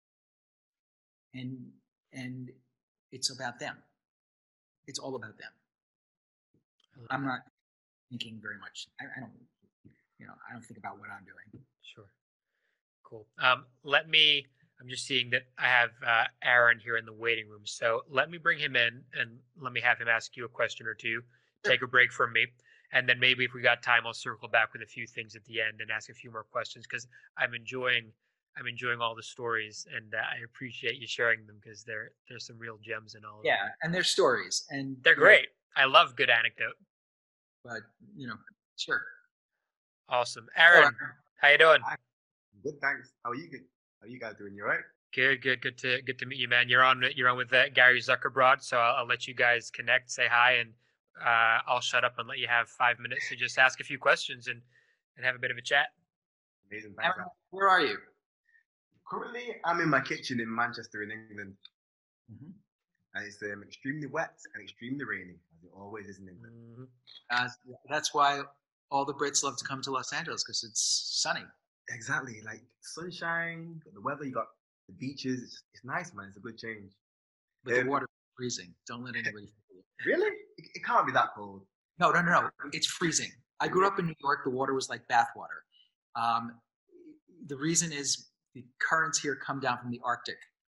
And it's about them. It's all about them. I'm not thinking very much. I don't think about what I'm doing. Sure. Cool. I'm just seeing that I have Aaron here in the waiting room. So let me bring him in and let me have him ask you a question or two, take a break from me. And then maybe if we got time, I'll circle back with a few things at the end and ask a few more questions because I'm enjoying all the stories and I appreciate you sharing them because there's some real gems in all of them. Yeah, and they're stories and they're great. I love good anecdote. But sure. Awesome, Aaron. How you doing? Good, thanks. How are you? Good. How are you guys doing? You all right? Good to meet you, man. You're on with Gary Zuckerbrod, so I'll let you guys connect, say hi, and I'll shut up and let you have 5 minutes to just ask a few questions and have a bit of a chat. Amazing. Thanks. Aaron, where are you? Currently, I'm in my kitchen in Manchester, in England, and it's extremely wet and extremely rainy, as it always is in England. That's why all the Brits love to come to Los Angeles because it's sunny. Exactly, like sunshine, the weather. You got the beaches. It's nice, man. It's a good change. But the water's freezing. Don't let anybody fool you. Really? It can't be that cold. No. It's freezing. I grew up in New York. The water was like bath water. The reason is the currents here come down from the Arctic.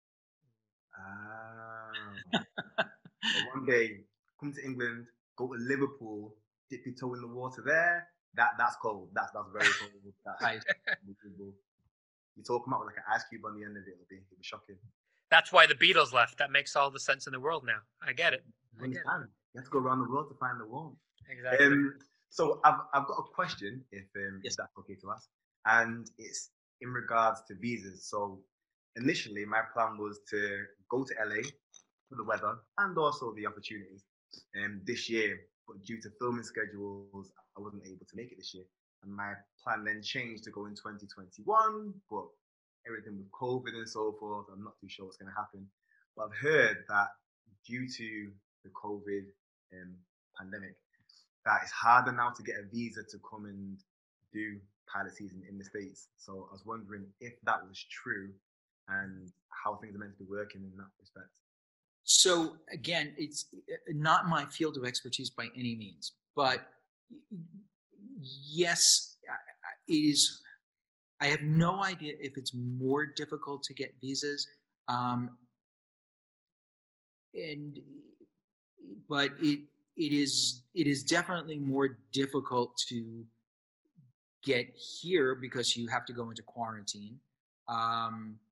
So one day, come to England, go to Liverpool, dip your toe in the water there. That's cold. That's very cold. That's right. You talk about like an ice cube on the end of it. It'll be shocking. That's why the Beatles left. That makes all the sense in the world now. I get it. You have to go around the world to find the warmth. Exactly. So I've got a question, if that's okay to ask, and it's in regards to visas. So initially, my plan was to go to LA for the weather and also the opportunities this year, but due to filming schedules, I wasn't able to make it this year. And my plan then changed to go in 2021, but everything with COVID and so forth, I'm not too sure what's going to happen. But I've heard that due to the COVID pandemic, that it's harder now to get a visa to come and do pilot season in the States. So I was wondering if that was true and how things are meant to be working in that respect. So again, it's not my field of expertise by any means, but yes, it is. I have no idea if it's more difficult to get visas, but it is definitely more difficult to get here because you have to go into quarantine. I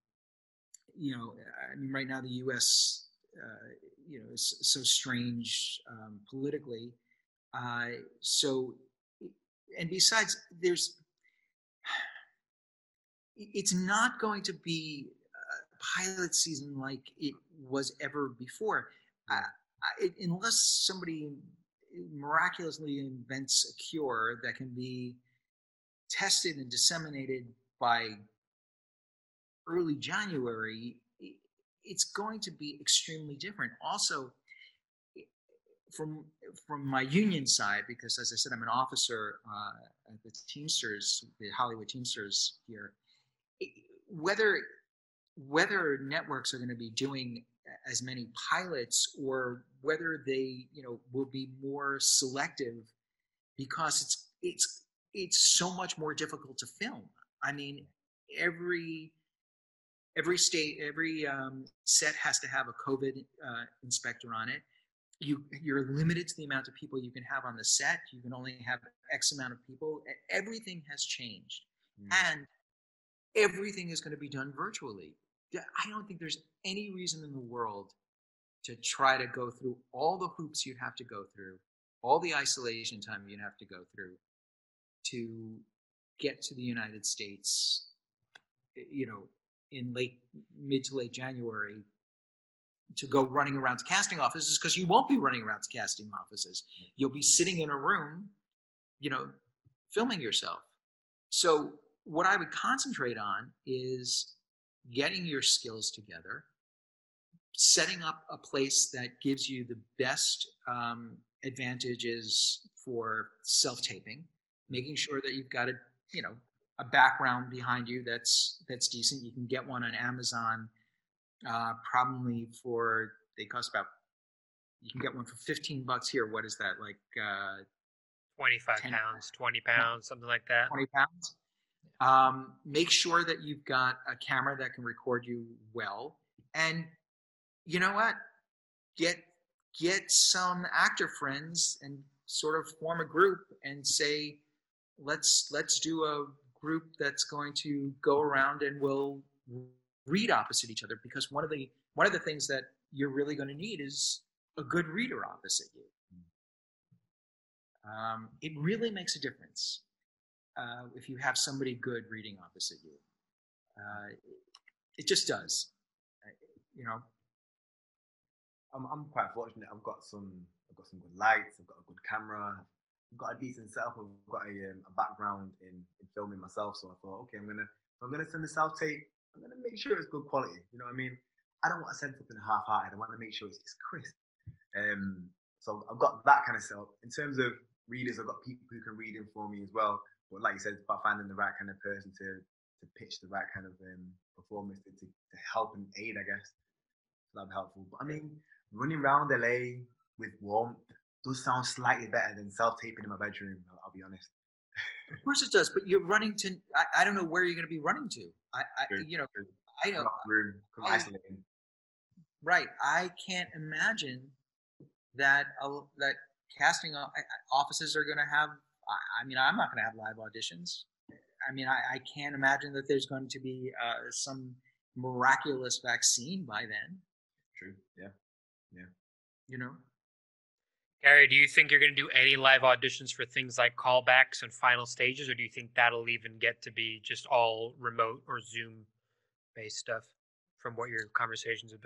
mean, right now the U.S. Is so strange politically. And besides, it's not going to be pilot season like it was ever before, unless somebody miraculously invents a cure that can be tested and disseminated by early January. It's going to be extremely different. Also, from my union side, because as I said, I'm an officer at the Teamsters, the Hollywood Teamsters here. Whether networks are going to be doing as many pilots or whether they will be more selective, because it's so much more difficult to film. I mean, every set has to have a COVID inspector on it. You're limited to the amount of people you can have on the set. You can only have X amount of people. Everything has changed, and everything is going to be done virtually. I don't think there's any reason in the world to try to go through all the hoops you'd have to go through, all the isolation time you'd have to go through to get to the United States, in mid to late January, to go running around to casting offices, because you won't be running around to casting offices. You'll be sitting in a room, filming yourself. So what I would concentrate on is getting your skills together, setting up a place that gives you the best advantages for self-taping, making sure that you've got a background behind you that's decent. You can get one on Amazon, probably they cost about, you can get one for $15 here. What is that, like 25 pounds, 20 pounds, something like that. 20 pounds. Make sure that you've got a camera that can record you well. And you know what? Get some actor friends and sort of form a group and say, let's do a group that's going to go around and we'll read opposite each other, because one of the things that you're really going to need is a good reader opposite you. It really makes a difference if you have somebody good reading opposite you. It just does. I'm quite fortunate. I've got some good lights. I've got a good camera. I've got a decent setup. I've got a background in filming myself. So I thought, okay, I'm gonna send the self tape. I'm gonna make sure it's good quality. You know what I mean? I don't want to send something half-hearted. I want to make sure it's crisp. So I've got that kind of setup. In terms of readers, I've got people who can read in for me as well. But like you said, it's about finding the right kind of person to pitch the right kind of performance to help and aid, I guess. So that'd be helpful. But I mean, running around LA with warmth does sound slightly better than self-taping in my bedroom, I'll be honest. Of course it does, but you're running to, I don't know where you're going to be running to. I know. Room, isolating. Right. I can't imagine that casting offices are going to have, I'm not going to have live auditions. I can't imagine that there's going to be some miraculous vaccine by then. True. Yeah. Gary, do you think you're going to do any live auditions for things like callbacks and final stages, or do you think that'll even get to be just all remote or Zoom-based stuff from what your conversations have been?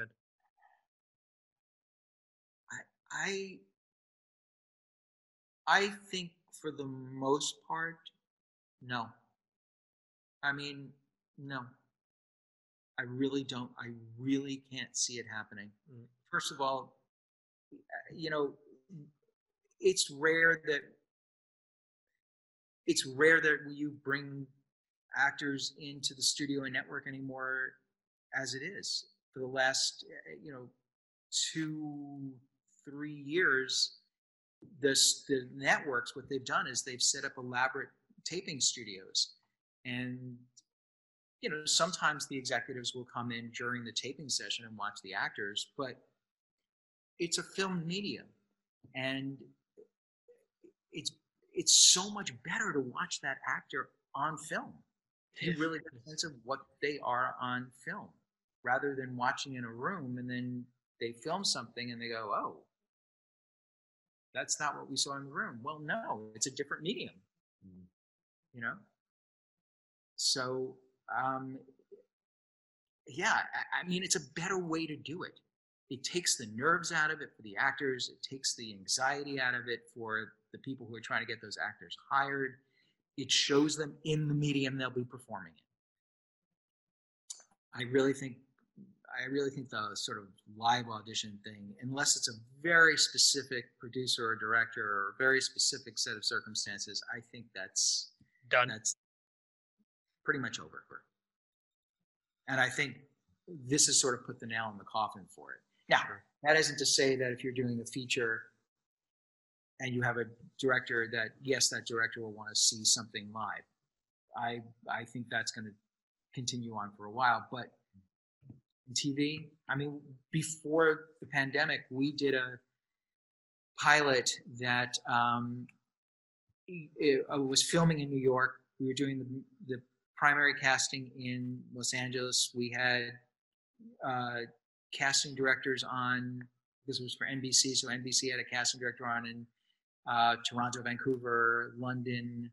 I think for the most part, no. No. I really don't. I really can't see it happening. First of all, it's rare that you bring actors into the studio and network anymore as it is. For the last 2-3 years, the networks, what they've done is they've set up elaborate taping studios, and sometimes the executives will come in during the taping session and watch the actors, but it's a film medium, and it's so much better to watch that actor on film. You really get a sense of what they are on film, rather than watching in a room and then they film something and they go, oh, that's not what we saw in the room. Well, no, it's a different medium. So it's a better way to do it. It takes the nerves out of it for the actors. It takes the anxiety out of it for the people who are trying to get those actors hired. It shows them in the medium they'll be performing in. I really think the sort of live audition thing, unless it's a very specific producer or director or a very specific set of circumstances, I think that's done. That's pretty much over. And I think this has sort of put the nail in the coffin for it. Now, that isn't to say that if you're doing a feature and you have a director that, yes, that director will want to see something live. I think that's going to continue on for a while. But in TV, I mean, before the pandemic, we did a pilot that it was filming in New York. We were doing the primary casting in Los Angeles. We had casting directors on, this was for NBC, so NBC had a casting director on in Toronto, Vancouver, London,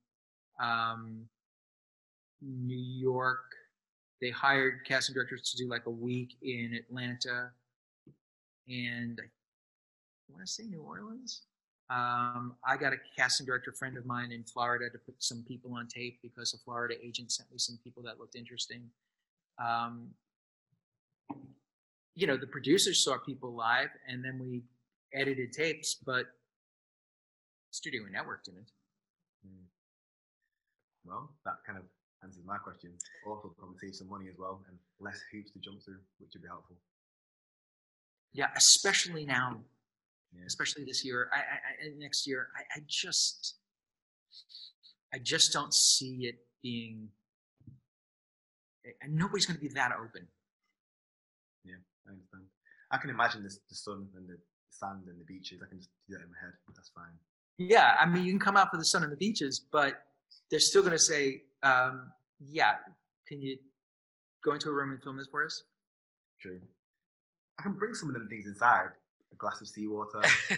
New York. They hired casting directors to do like a week in Atlanta, and I want to say New Orleans. I got a casting director friend of mine in Florida to put some people on tape because a Florida agent sent me some people that looked interesting. You know, the producers saw people live, and then we edited tapes, but studio and network didn't. Well, that kind of answers my question. Also, probably save some money as well, and less hoops to jump through, which would be helpful. Yeah, especially now. Yeah. Especially this year, next year, I just don't see it being. And nobody's going to be that open. Yeah, I understand. I can imagine the sun and the sand and the beaches. I can just do that in my head. That's fine. Yeah, I mean, you can come out for the sun and the beaches, but they're still going to say, "Yeah, can you go into a room and film this for us?" True. I can bring some of them things inside. A glass of seawater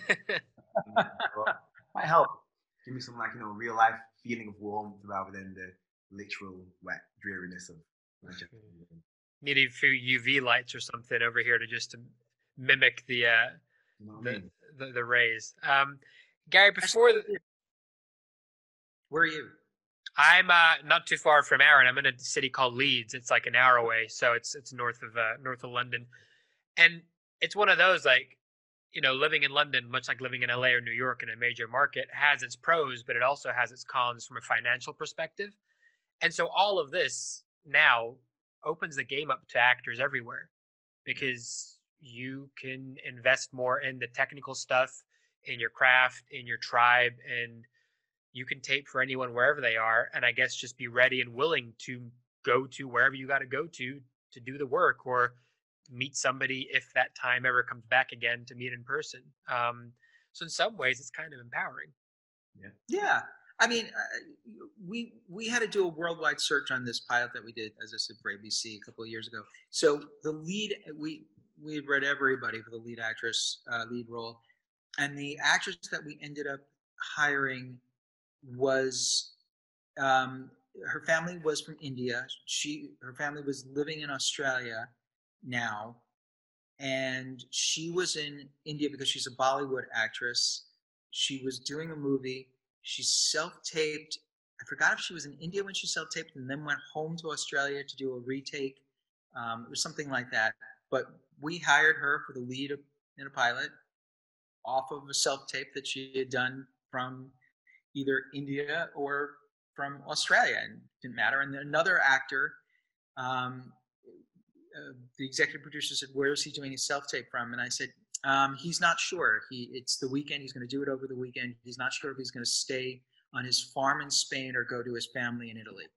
might help. Give me some, like, you know, real life feeling of warmth rather than the literal wet dreariness of Manchester. Need a few UV lights or something over here to mimic the rays. Gary, before where are you? I'm not too far from Aaron. I'm in a city called Leeds. It's like an hour away, so it's north of London, and it's one of those, like, you know, living in London, much like living in LA or New York in a major market, has its pros, but it also has its cons from a financial perspective. And so all of this now opens the game up to actors everywhere, because you can invest more in the technical stuff, in your craft, in your tribe, and you can tape for anyone wherever they are. And I guess just be ready and willing to go to wherever you got to go to do the work, or meet somebody if that time ever comes back again to meet in person. So in some ways, it's kind of empowering. Yeah. I mean, we had to do a worldwide search on this pilot that we did, as I said, for ABC a couple of years ago. So the lead, we had read everybody for the lead actress, lead role, and the actress that we ended up hiring was, her family was from India. Her family was living in Australia now, and she was in India because she's a Bollywood actress. She was doing a movie. She self-taped. I forgot if she was in India when she self-taped and then went home to Australia to do a retake. It was something like that. But we hired her for the lead in a pilot off of a self-tape that she had done from either India or from Australia, and it didn't matter. And then another actor, the executive producer said, "Where is he doing his self-tape from?" And I said, he's not sure. It's the weekend. He's going to do it over the weekend. He's not sure if he's going to stay on his farm in Spain or go to his family in Italy.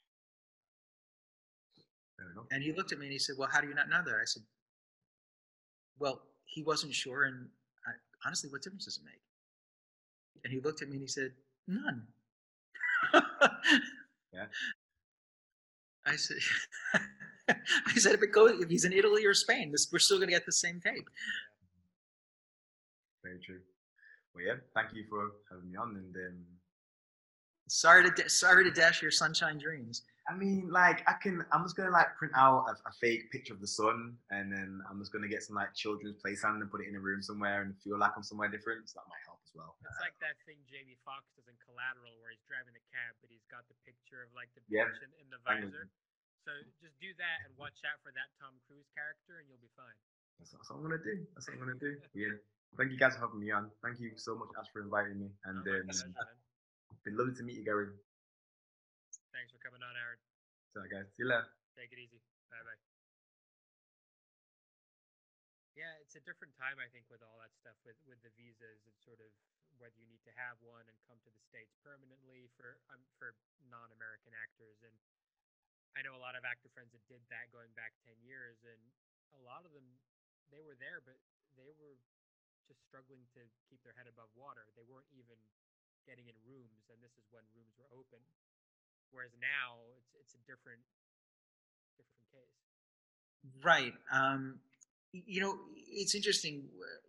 And he looked at me and he said, "Well, how do you not know that?" I said, "Well, he wasn't sure. And honestly, what difference does it make?" And he looked at me and he said, "None." Yeah. I said, if he's in Italy or Spain, we're still going to get the same tape. Very true. Well, yeah, thank you for having me on. And sorry to dash your sunshine dreams. I mean, like, I'm just gonna like print out a fake picture of the sun, and then I'm just gonna get some like children's play sand and put it in a room somewhere and feel like I'm somewhere different. So that might help as well. It's like that thing Jamie Foxx does in Collateral, where he's driving the cab, but he's got the picture of like the beach in the visor. So just do that and watch out for that Tom Cruise character, and you'll be fine. That's what I'm gonna do. Yeah. Thank you guys for having me on. Thank you so much, Ash, for inviting me. And it's been lovely to meet you, Gary. Thanks for coming on, Aaron. So, guys, see you later. Take it easy. Bye-bye. Yeah, it's a different time, I think, with all that stuff, with the visas. It's sort of whether you need to have one and come to the States permanently for non-American actors. And I know a lot of actor friends that did that going back 10 years, and a lot of them, they were there, but they were just struggling to keep their head above water. They weren't even getting in rooms, and this is when rooms were open. Whereas now it's a different case. Right. It's interesting.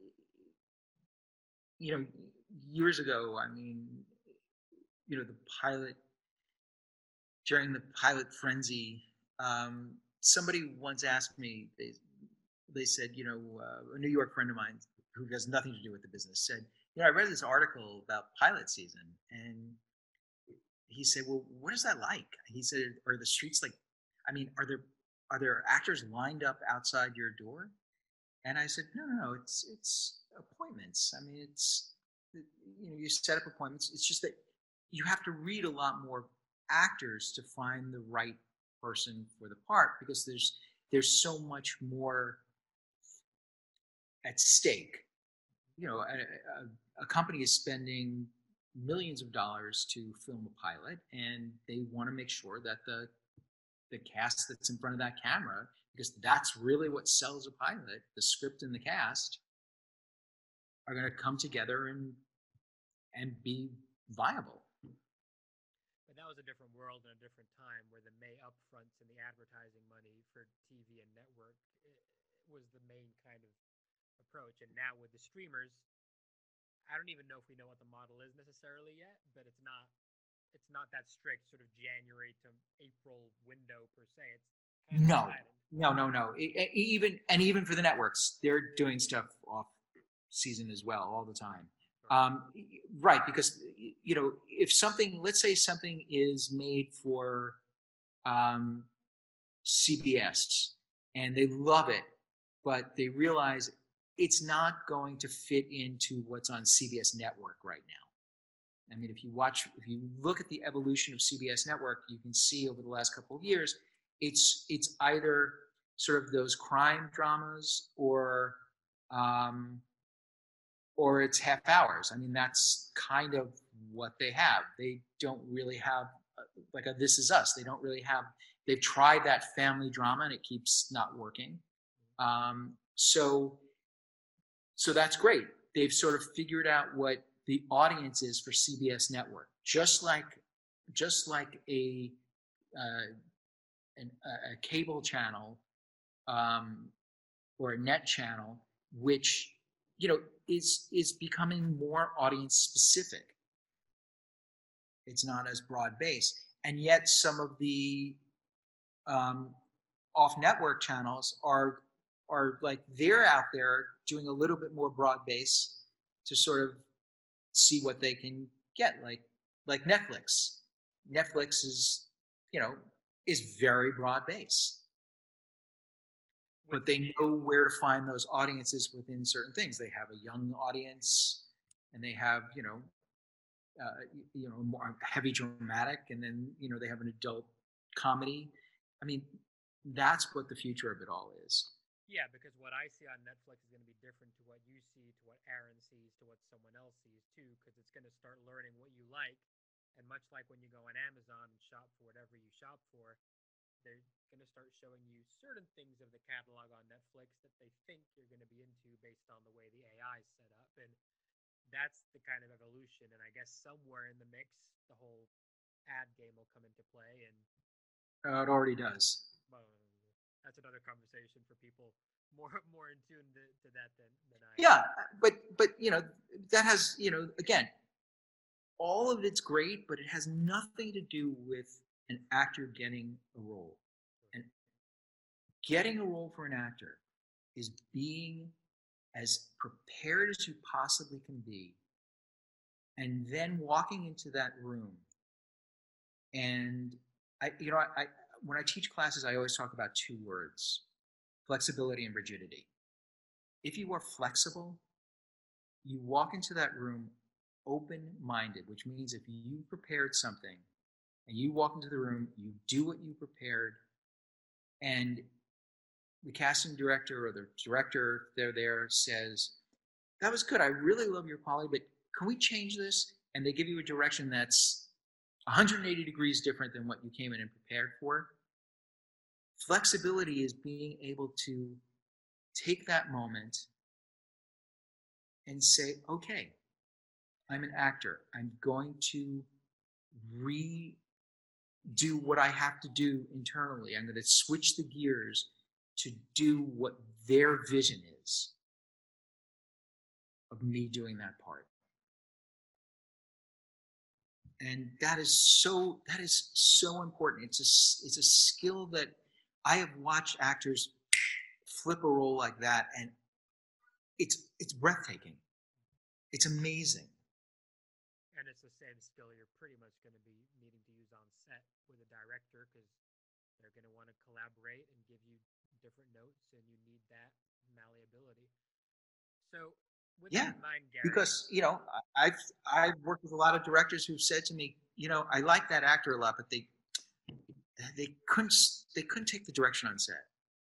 Years ago, the pilot, during the pilot frenzy, somebody once asked me, they said, a New York friend of mine who has nothing to do with the business said, I read this article about pilot season, and he said, well, what is that like? He said, are the streets like, are there actors lined up outside your door? And I said, no, it's appointments. You set up appointments. It's just that you have to read a lot more actors to find the right person for the part, because there's so much more at stake. A company is spending millions of dollars to film a pilot, and they want to make sure that the cast that's in front of that camera, because that's really what sells a pilot, the script and the cast, are going to come together and be viable. But that was a different world and a different time, where the May upfronts and the advertising money for TV and network was the main kind of approach. And now with the streamers, I don't even know if we know what the model is necessarily yet, but it's not that strict sort of January to April window per se. It's kind of no. Even for the networks, they're doing stuff off season as well all the time. Right, because if something, let's say something is made for CBS and they love it, but they realize it's not going to fit into what's on CBS network right now. If you look at the evolution of CBS network, you can see over the last couple of years, it's either sort of those crime dramas or it's half hours. That's kind of what they have. They don't really have like a This Is Us. They don't really have. They've tried that family drama and it keeps not working. So that's great. They've sort of figured out what the audience is for CBS network, just like a cable channel or a net channel, which is becoming more audience specific. It's not as broad based, and yet some of the off network channels are like they're out there doing a little bit more broad base to sort of see what they can get, like Netflix. Netflix is very broad base, but they know where to find those audiences within certain things. They have a young audience, and they have more heavy dramatic, and then they have an adult comedy. That's what the future of it all is. Yeah, because what I see on Netflix is going to be different to what you see, to what Aaron sees, to what someone else sees too, because it's going to start learning what you like. And much like when you go on Amazon and shop for whatever you shop for, they're going to start showing you certain things of the catalog on Netflix that they think you're going to be into based on the way the AI is set up. And that's the kind of evolution. And I guess somewhere in the mix, the whole ad game will come into play. And it already does. Well, that's another conversation for people more in tune to that than I. Yeah, but that has again, all of it's great, but it has nothing to do with an actor getting a role. And getting a role for an actor is being as prepared as you possibly can be, and then walking into that room. And I when I teach classes, I always talk about two words: flexibility and rigidity. If you are flexible, you walk into that room open-minded, which means if you prepared something and you walk into the room, you do what you prepared, and the casting director or the director there says, "That was good. I really love your quality, but can we change this? And they give you a direction that's 180 degrees different than what you came in and prepared for. Flexibility is being able to take that moment and say, okay, I'm an actor. I'm going to redo what I have to do internally. I'm going to switch the gears to do what their vision is of me doing that part. And that is so important. It's a skill that I have watched actors flip a role like that, and it's breathtaking. It's amazing. And it's the same skill you're pretty much going to be needing to use on set with a director, because they're going to want to collaborate and give you different notes, and you need that malleability. So with that in mind, Gary, because I've worked with a lot of directors who've said to me, I like that actor a lot, but they couldn't take the direction on set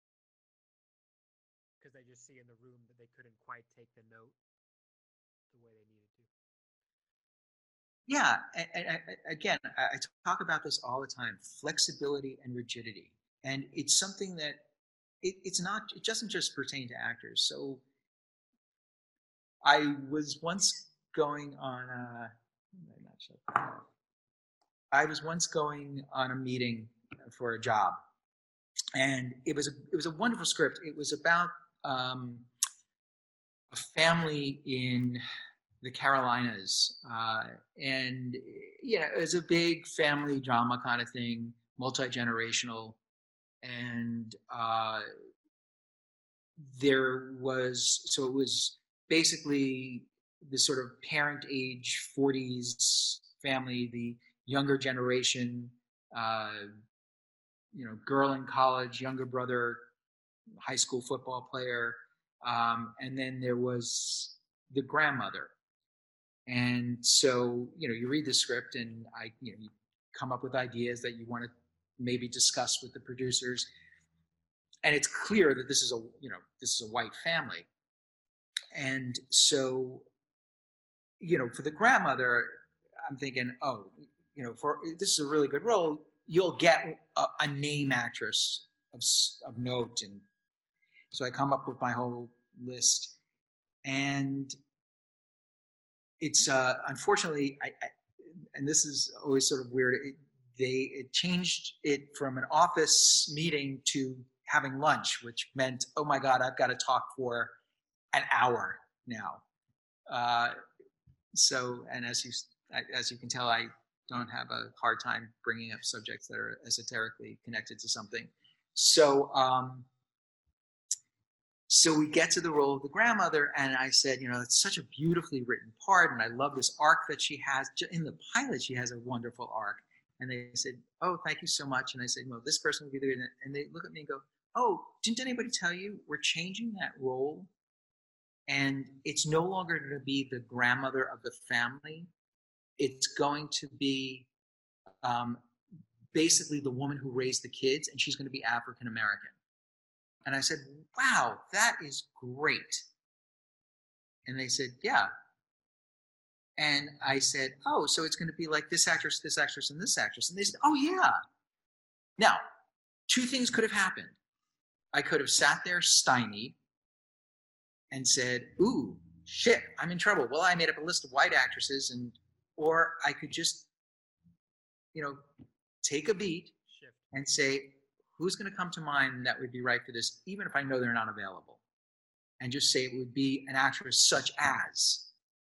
because they just see in the room that they couldn't quite take the note the way they needed to. Yeah, and again, I talk about this all the time: flexibility and rigidity, and it's something that it doesn't just pertain to actors. So I was once going on a meeting for a job, and it was a wonderful script. It was about a family in the Carolinas, and it was a big family drama kind of thing, multi-generational, and it was basically the sort of parent age 40s family, the younger generation, girl in college, younger brother, high school football player, and then there was the grandmother. And so, you read the script, and you come up with ideas that you want to maybe discuss with the producers, and it's clear that this is a white family. And so, for the grandmother, I'm thinking, this is a really good role. You'll get a name actress of note. And so I come up with my whole list, and it's unfortunately, and this is always sort of weird. It changed it from an office meeting to having lunch, which meant, oh my God, I've got to talk for an hour now. And as you can tell, I don't have a hard time bringing up subjects that are esoterically connected to something. So we get to the role of the grandmother, and I said, it's such a beautifully written part, and I love this arc that she has. In the pilot, she has a wonderful arc. And they said, oh, thank you so much. And I said, well, this person will be there. And they look at me and go, oh, didn't anybody tell you we're changing that role? And it's no longer going to be the grandmother of the family. It's going to be basically the woman who raised the kids, and she's going to be African American. And I said, wow, that is great. And they said, yeah. And I said, oh, so it's going to be like this actress, and this actress. And they said, oh, yeah. Now, two things could have happened. I could have sat there stymied and said, ooh, shit, I'm in trouble. Well, I made up a list of white actresses, or I could just, take a beat and say, who's going to come to mind that would be right for this, even if I know they're not available? And just say it would be an actress such as.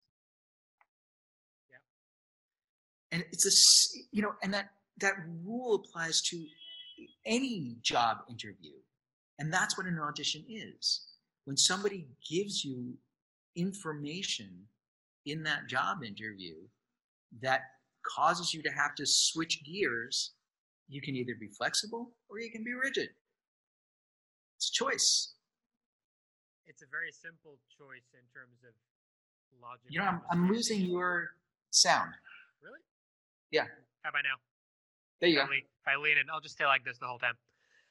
Yeah. And it's and that rule applies to any job interview. And that's what an audition is. When somebody gives you information in that job interview that causes you to have to switch gears, you can either be flexible or you can be rigid. It's a choice. It's a very simple choice in terms of logic. I'm losing your sound. Really? Yeah. How about now? There you go. If I lean in, I'll just stay like this the whole time.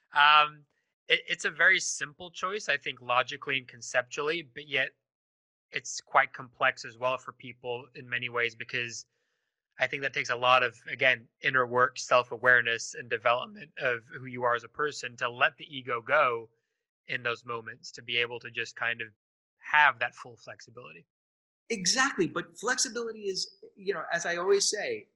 It's a very simple choice, I think, logically and conceptually, but yet it's quite complex as well for people in many ways, because I think that takes a lot of, again, inner work, self-awareness, and development of who you are as a person to let the ego go in those moments, to be able to just kind of have that full flexibility. Exactly. But flexibility is, as I always say,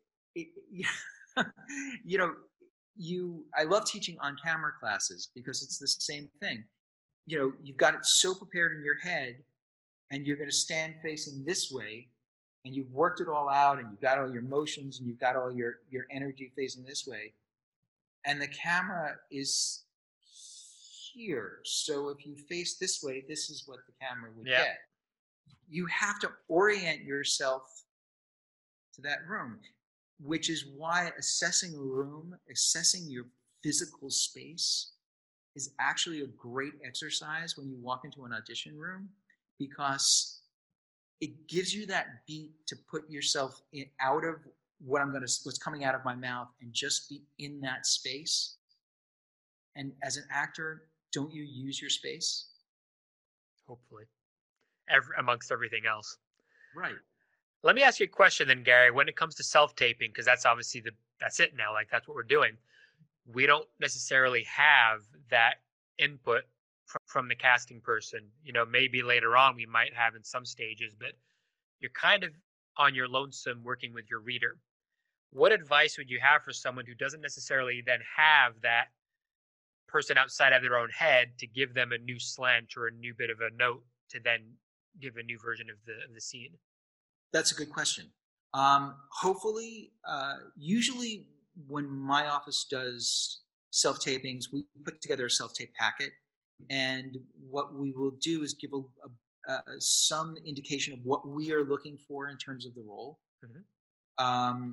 you know, I love teaching on camera classes because it's the same thing. You've got it so prepared in your head, and you're going to stand facing this way, and you've worked it all out, and you've got all your motions, and you've got all your energy facing this way, and the camera is here. So if you face this way, this is what the camera would get. You have to orient yourself to that room, which is why assessing a room, assessing your physical space is actually a great exercise when you walk into an audition room, because it gives you that beat to put yourself out of what's coming out of my mouth and just be in that space. And as an actor, don't you use your space? Hopefully. Amongst everything else. Right. Let me ask you a question then, Gary. When it comes to self-taping, because that's obviously that's it now, like that's what we're doing. We don't necessarily have that input from the casting person. Maybe later on we might have in some stages, but you're kind of on your lonesome working with your reader. What advice would you have for someone who doesn't necessarily then have that person outside of their own head to give them a new slant or a new bit of a note to then give a new version of the scene? That's a good question. Hopefully, usually when my office does self-tapings, we put together a self-tape packet, and what we will do is give some indication of what we are looking for in terms of the role. Mm-hmm.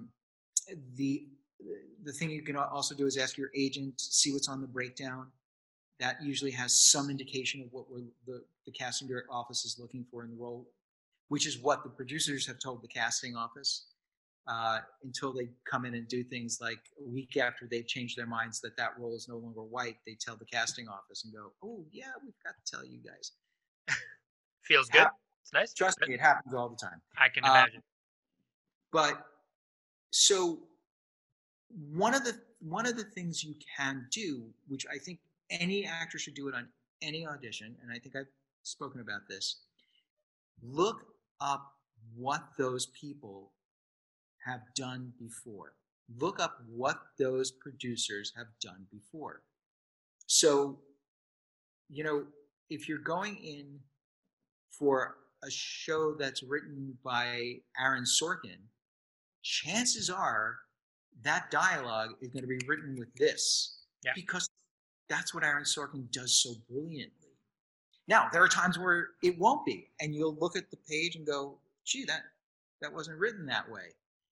The thing you can also do is ask your agent, see what's on the breakdown. That usually has some indication of what the casting director office is looking for in the role, which is what the producers have told the casting office, until they come in and do things like a week after they've changed their minds that role is no longer white. They tell the casting office and go, "Oh yeah, we've got to tell you guys." Feels good. It's nice. Trust me, it happens all the time. I can imagine. But so one of the things you can do, which I think any actor should do it on any audition, and I think I've spoken about this, look up what those people have done before. Look up what those producers have done before. So, if you're going in for a show that's written by Aaron Sorkin, chances are that dialogue is going to be written with this, because that's what Aaron Sorkin does so brilliantly. Now, there are times where it won't be, and you'll look at the page and go, "Gee, that wasn't written that way."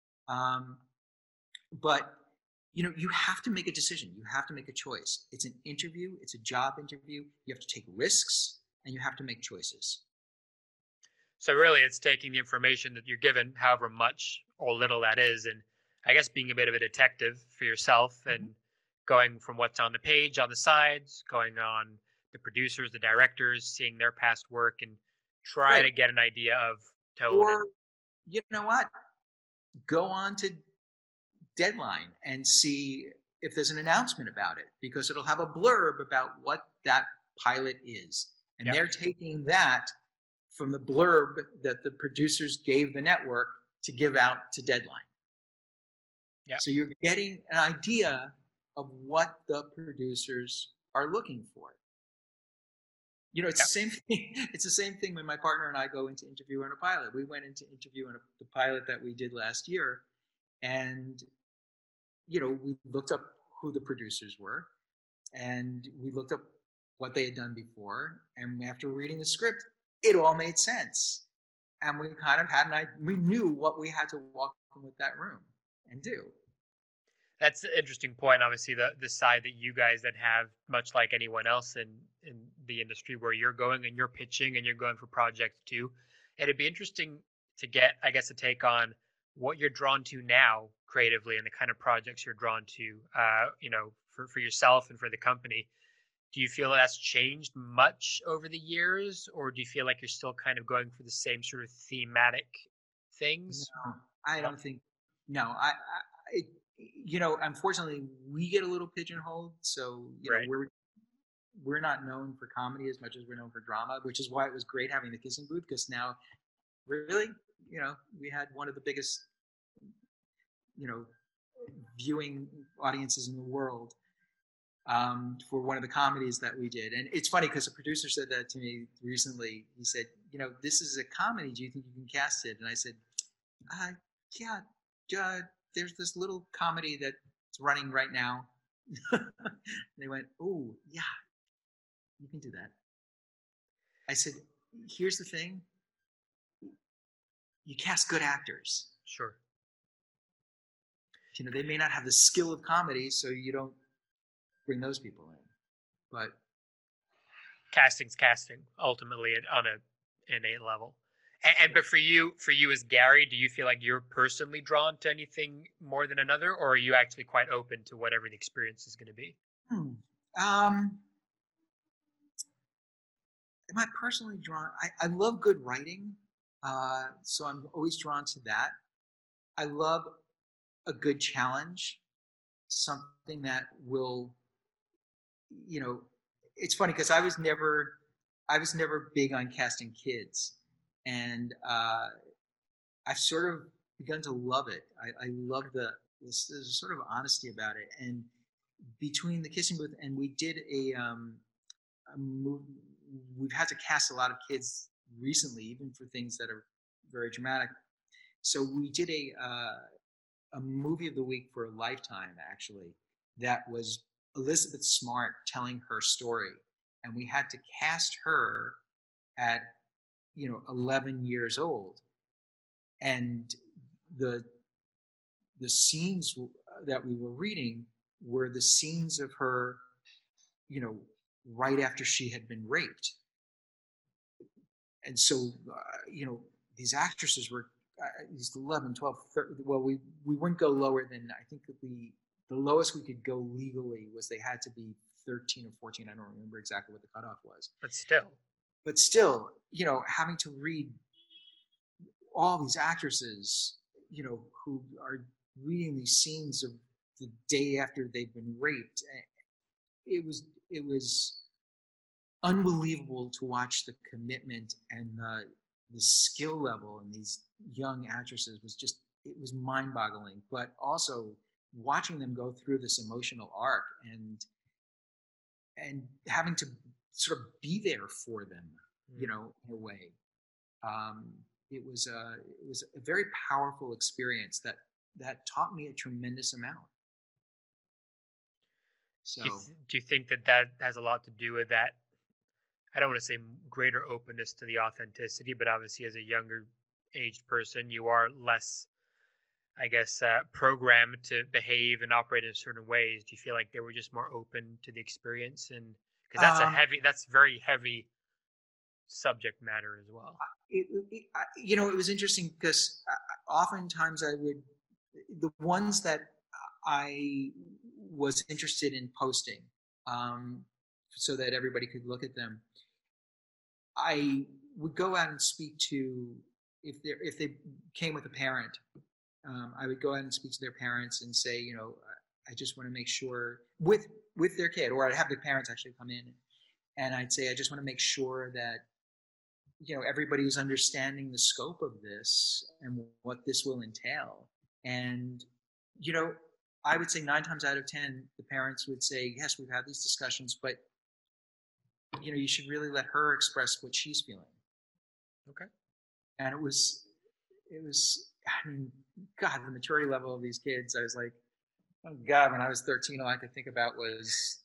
But you have to make a decision. You have to make a choice. It's an interview. It's a job interview. You have to take risks, and you have to make choices. So really, it's taking the information that you're given, however much or little that is, and I guess being a bit of a detective for yourself, and going from what's on the page, on the sides, going on the producers, the directors, seeing their past work, and try to get an idea of tone. Or, you know what? Go on to Deadline and see if there's an announcement about it, because it'll have a blurb about what that pilot is. And they're taking that from the blurb that the producers gave the network to give out to Deadline. Yeah. So you're getting an idea of what the producers are looking for. It's the same thing. It's the same thing when my partner and I go into interview on a pilot. We went into interview on the pilot that we did last year, and we looked up who the producers were, and we looked up what they had done before. And after reading the script, it all made sense, and we kind of we knew what we had to walk in with that room and do. That's an interesting point. Obviously, the side that you guys that have, much like anyone else in the industry, where you're going and you're pitching and you're going for projects too. It'd be interesting to get, I guess, a take on what you're drawn to now creatively and the kind of projects you're drawn to, for yourself and for the company. Do you feel that's changed much over the years, or do you feel like you're still kind of going for the same sort of thematic things? No, I don't think. No, it, unfortunately, we get a little pigeonholed. So Right. we're not known for comedy as much as we're known for drama, which is why it was great having the Kissing Booth, because now, really, we had one of the biggest, viewing audiences in the world for one of the comedies that we did. And it's funny because a producer said that to me recently. He said, this is a comedy. Do you think you can cast it? And I said, yeah, there's this little comedy that's running right now. They went, oh, yeah, you can do that. I said, here's the thing. You cast good actors. Sure. They may not have the skill of comedy, so you don't bring those people in. But casting's casting ultimately on an innate level. But for you as Gary, do you feel like you're personally drawn to anything more than another, or are you actually quite open to whatever the experience is going to be? Am I personally drawn? I love good writing, so I'm always drawn to that. I love a good challenge, something that will, it's funny because I was never big on casting kids, and I've sort of begun to love it. I love there's sort of honesty about it. And between the Kissing Booth and we did a movie, we've had to cast a lot of kids recently, even for things that are very dramatic. So we did a movie of the week for Lifetime, actually, that was Elizabeth Smart telling her story, and we had to cast her at 11 years old, and the scenes that we were reading were the scenes of her right after she had been raped. And so these actresses were these 11, 12, 13, well, we wouldn't go lower than, I think that the lowest we could go legally was they had to be 13 or 14. I don't remember exactly what the cutoff was. But still, having to read all these actresses, who are reading these scenes of the day after they've been raped, it was unbelievable to watch the commitment and the skill level in these young actresses it was mind-boggling. But also watching them go through this emotional arc and having to sort of be there for them, in a way. It was a very powerful experience that taught me a tremendous amount. So, do you think that has a lot to do with that? I don't want to say greater openness to the authenticity, but obviously as a younger aged person, you are less, I guess, programmed to behave and operate in certain ways. Do you feel like they were just more open to the experience? And because that's very heavy subject matter as well. It was interesting because oftentimes the ones that I was interested in posting, so that everybody could look at them, I would go out and speak to, if they came with a parent, I would go out and speak to their parents and say, I just want to make sure with their kid, or I'd have the parents actually come in, and I'd say, I just want to make sure that everybody is understanding the scope of this and what this will entail. And I would say 9 times out of 10, the parents would say, yes, we've had these discussions, but you should really let her express what she's feeling. Okay. And it was, I mean, God, the maturity level of these kids, I was like, oh God, when I was 13, all I could think about was,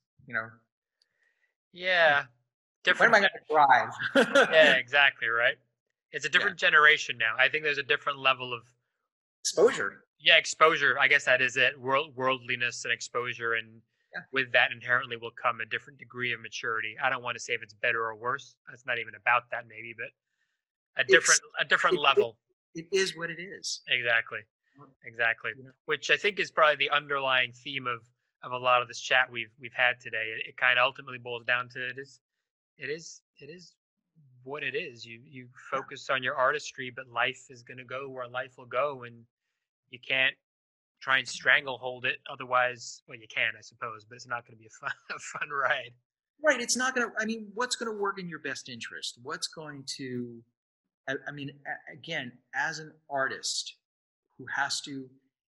yeah, different. When am I going to drive? Yeah, exactly. Right. It's a different generation now. I think there's a different level of exposure. Yeah, exposure. I guess that is it. Worldliness and exposure, and with that inherently will come a different degree of maturity. I don't want to say if it's better or worse. It's not even about that, maybe, but a different level. It is what it is. Exactly. Which I think is probably the underlying theme of of a lot of this chat we've had today. It kind of ultimately boils down to it is what it is. You focus on your artistry, but life is going to go where life will go, and you can't try and stranglehold it. Otherwise, well, you can, I suppose, but it's not going to be a fun ride. Right. It's not going to, I mean, what's going to work in your best interest? What's going to, I mean, again, as an artist who has to,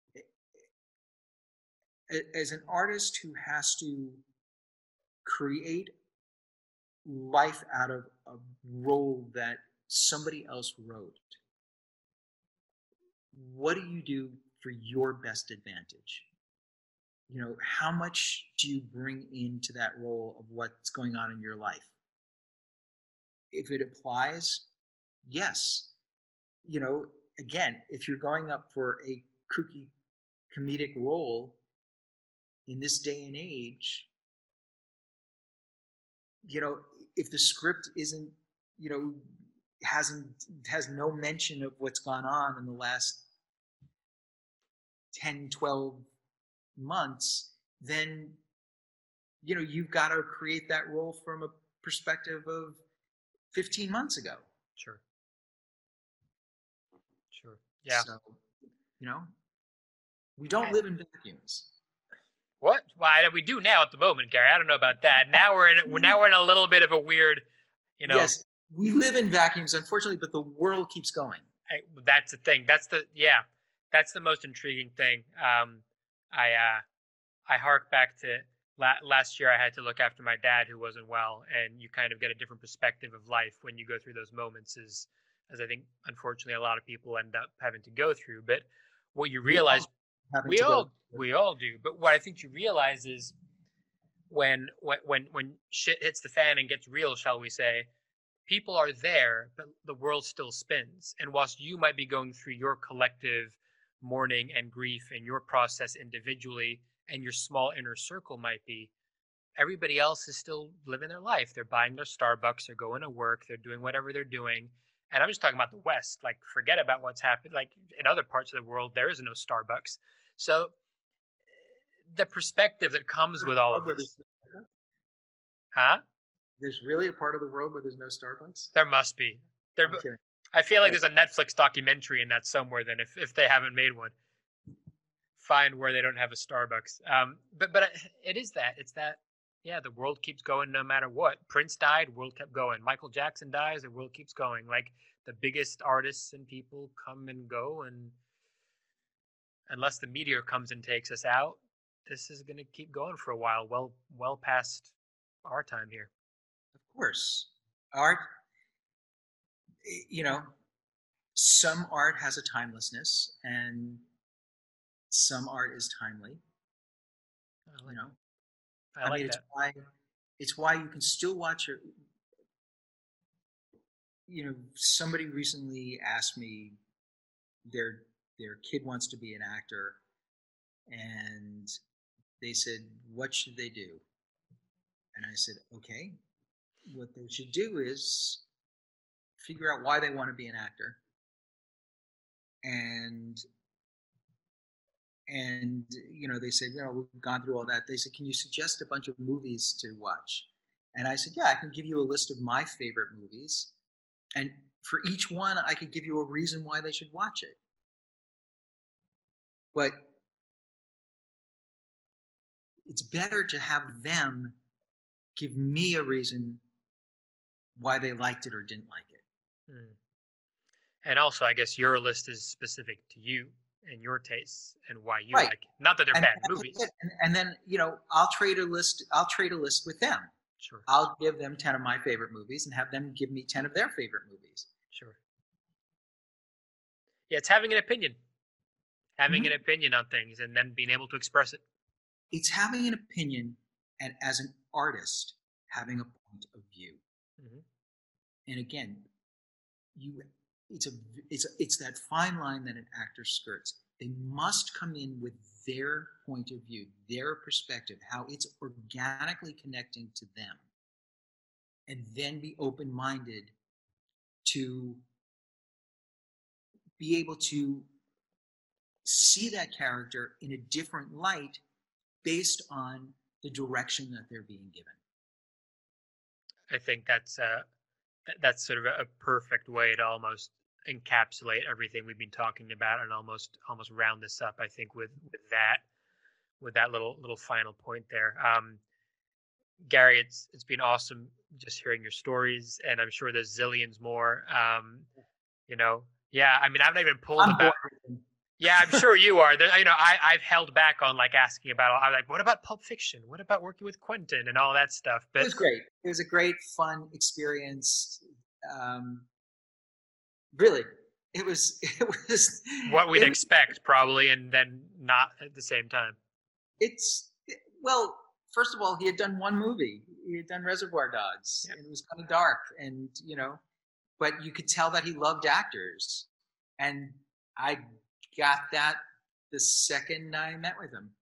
as an artist who has to create life out of a role that somebody else wrote, what do you do for your best advantage? You know, how much do you bring into that role of what's going on in your life? If it applies, yes. You know, again, if you're going up for a kooky comedic role in this day and age, you know, if the script isn't, you know, has no mention of what's gone on in the last 10, 12 months, then, you know, you've got to create that role from a perspective of 15 months ago. Sure. Yeah. So, you know, we don't live in vacuums. What? Why we do now at the moment, Gary? I don't know about that. Now we're in a little bit of a weird, you know. Yes, we live in vacuums, unfortunately, but the world keeps going. That's the thing. That's the most intriguing thing. I hark back to last year. I had to look after my dad who wasn't well, and you kind of get a different perspective of life when you go through those moments, as I think unfortunately a lot of people end up having to go through. But what you realize, we all do. But what I think you realize is when shit hits the fan and gets real, shall we say, people are there, but the world still spins. And whilst you might be going through your collective mourning and grief and your process individually, and your small inner circle might be, everybody else is still living their life. They're buying their Starbucks, they're going to work, they're doing whatever they're doing. And I'm just talking about the West. Like, forget about what's happened. Like, in other parts of the world, there is no Starbucks. So the perspective that comes with all of this. Huh? There's really a part of the world where there's no Starbucks? There must be. I feel like there's a Netflix documentary in that somewhere then, if they haven't made one. Find where they don't have a Starbucks. But it is that. It's that, yeah, the world keeps going no matter what. Prince died, world kept going. Michael Jackson dies, the world keeps going. Like, the biggest artists and people come and go, and unless the meteor comes and takes us out, this is going to keep going for a while, well past our time here. Of course. Art, you know, some art has a timelessness, and some art is timely. You know, I like that. It's why you can still watch it. You know, somebody recently asked me, their kid wants to be an actor, and they said, what should they do? And I said, okay, what they should do is figure out why they want to be an actor, and you know, they said, you know, we've gone through all that. They said, can you suggest a bunch of movies to watch? And I said, yeah, I can give you a list of my favorite movies, and for each one I could give you a reason why they should watch it. But it's better to have them give me a reason why they liked it or didn't like it. And also, I guess your list is specific to you and your tastes and why you like it. Not that they're bad movies. And then, you know, I'll trade a list with them. Sure. I'll give them 10 of my favorite movies and have them give me 10 of their favorite movies. Sure. Yeah, it's having an opinion. Having an opinion on things and then being able to express it. It's having an opinion, and as an artist, having a point of view. And again, it's that fine line that an actor skirts. They must come in with their point of view, their perspective, how it's organically connecting to them, and then be open-minded to be able to see that character in a different light based on the direction that they're being given. I think that's sort of a perfect way to almost encapsulate everything we've been talking about and almost round this up. I think with that little final point there. Gary, it's been awesome just hearing your stories, and I'm sure there's zillions more. Yeah, I mean, I've not even pulled about. Yeah, I'm sure you are. I've held back on like asking about. I'm like, what about Pulp Fiction? What about working with Quentin and all that stuff? But it was great. It was a great, fun experience. Really, it was. What we'd expect, probably, and then not at the same time. Well, first of all, he had done one movie. He had done Reservoir Dogs, and it was kind of dark, and but you could tell that he loved actors, and I got that the second I met with him.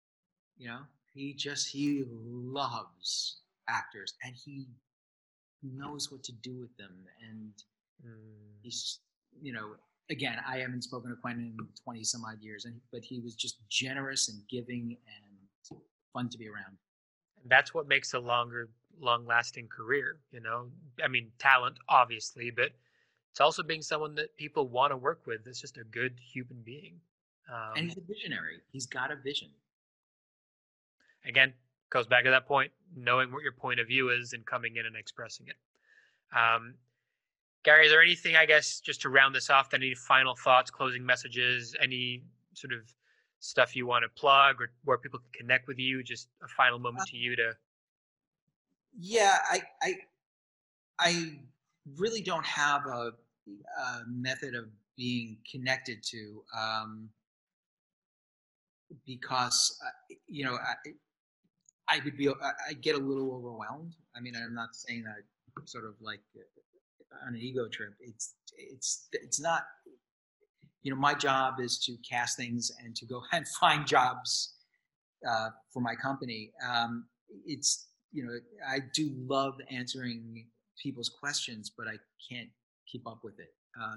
He loves actors, and he knows what to do with them, and he's again, I haven't spoken to Quentin in 20 some odd years, but he was just generous and giving and fun to be around. That's what makes a long-lasting career. I mean, talent, obviously, but it's also being someone that people want to work with. It's just a good human being. And he's a visionary. He's got a vision. Again, goes back to that point, knowing what your point of view is and coming in and expressing it. Gary, is there anything, I guess, just to round this off, any final thoughts, closing messages, any sort of stuff you want to plug or where people can connect with you? Just a final moment to you to. Yeah, I really don't have a method of being connected to because I get a little overwhelmed. I mean, I'm not saying that sort of like on an ego trip. It's not. My job is to cast things and to go and find jobs for my company. I do love answering people's questions, but I can't keep up with it.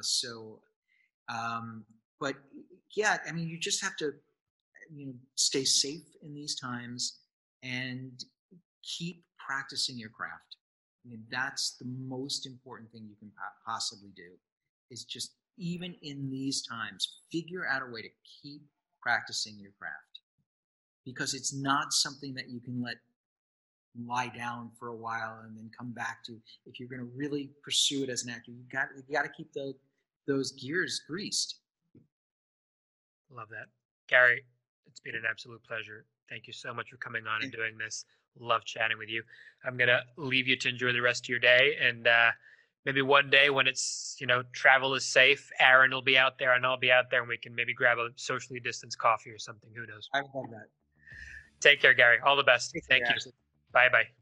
But yeah, I mean, you just have to, stay safe in these times and keep practicing your craft. I mean, that's the most important thing you can possibly do, is just, even in these times, figure out a way to keep practicing your craft, because it's not something that you can let lie down for a while and then come back to. If you're going to really pursue it as an actor, you got to keep those gears greased. Love that. Gary, it's been an absolute pleasure. Thank you so much for coming on and doing this. Love chatting with you. I'm going to leave you to enjoy the rest of your day, and maybe one day when it's, travel is safe, Aaron will be out there and I'll be out there, and we can maybe grab a socially distanced coffee or something. Who knows? I love that. Take care, Gary. All the best. Thank you. Bye-bye.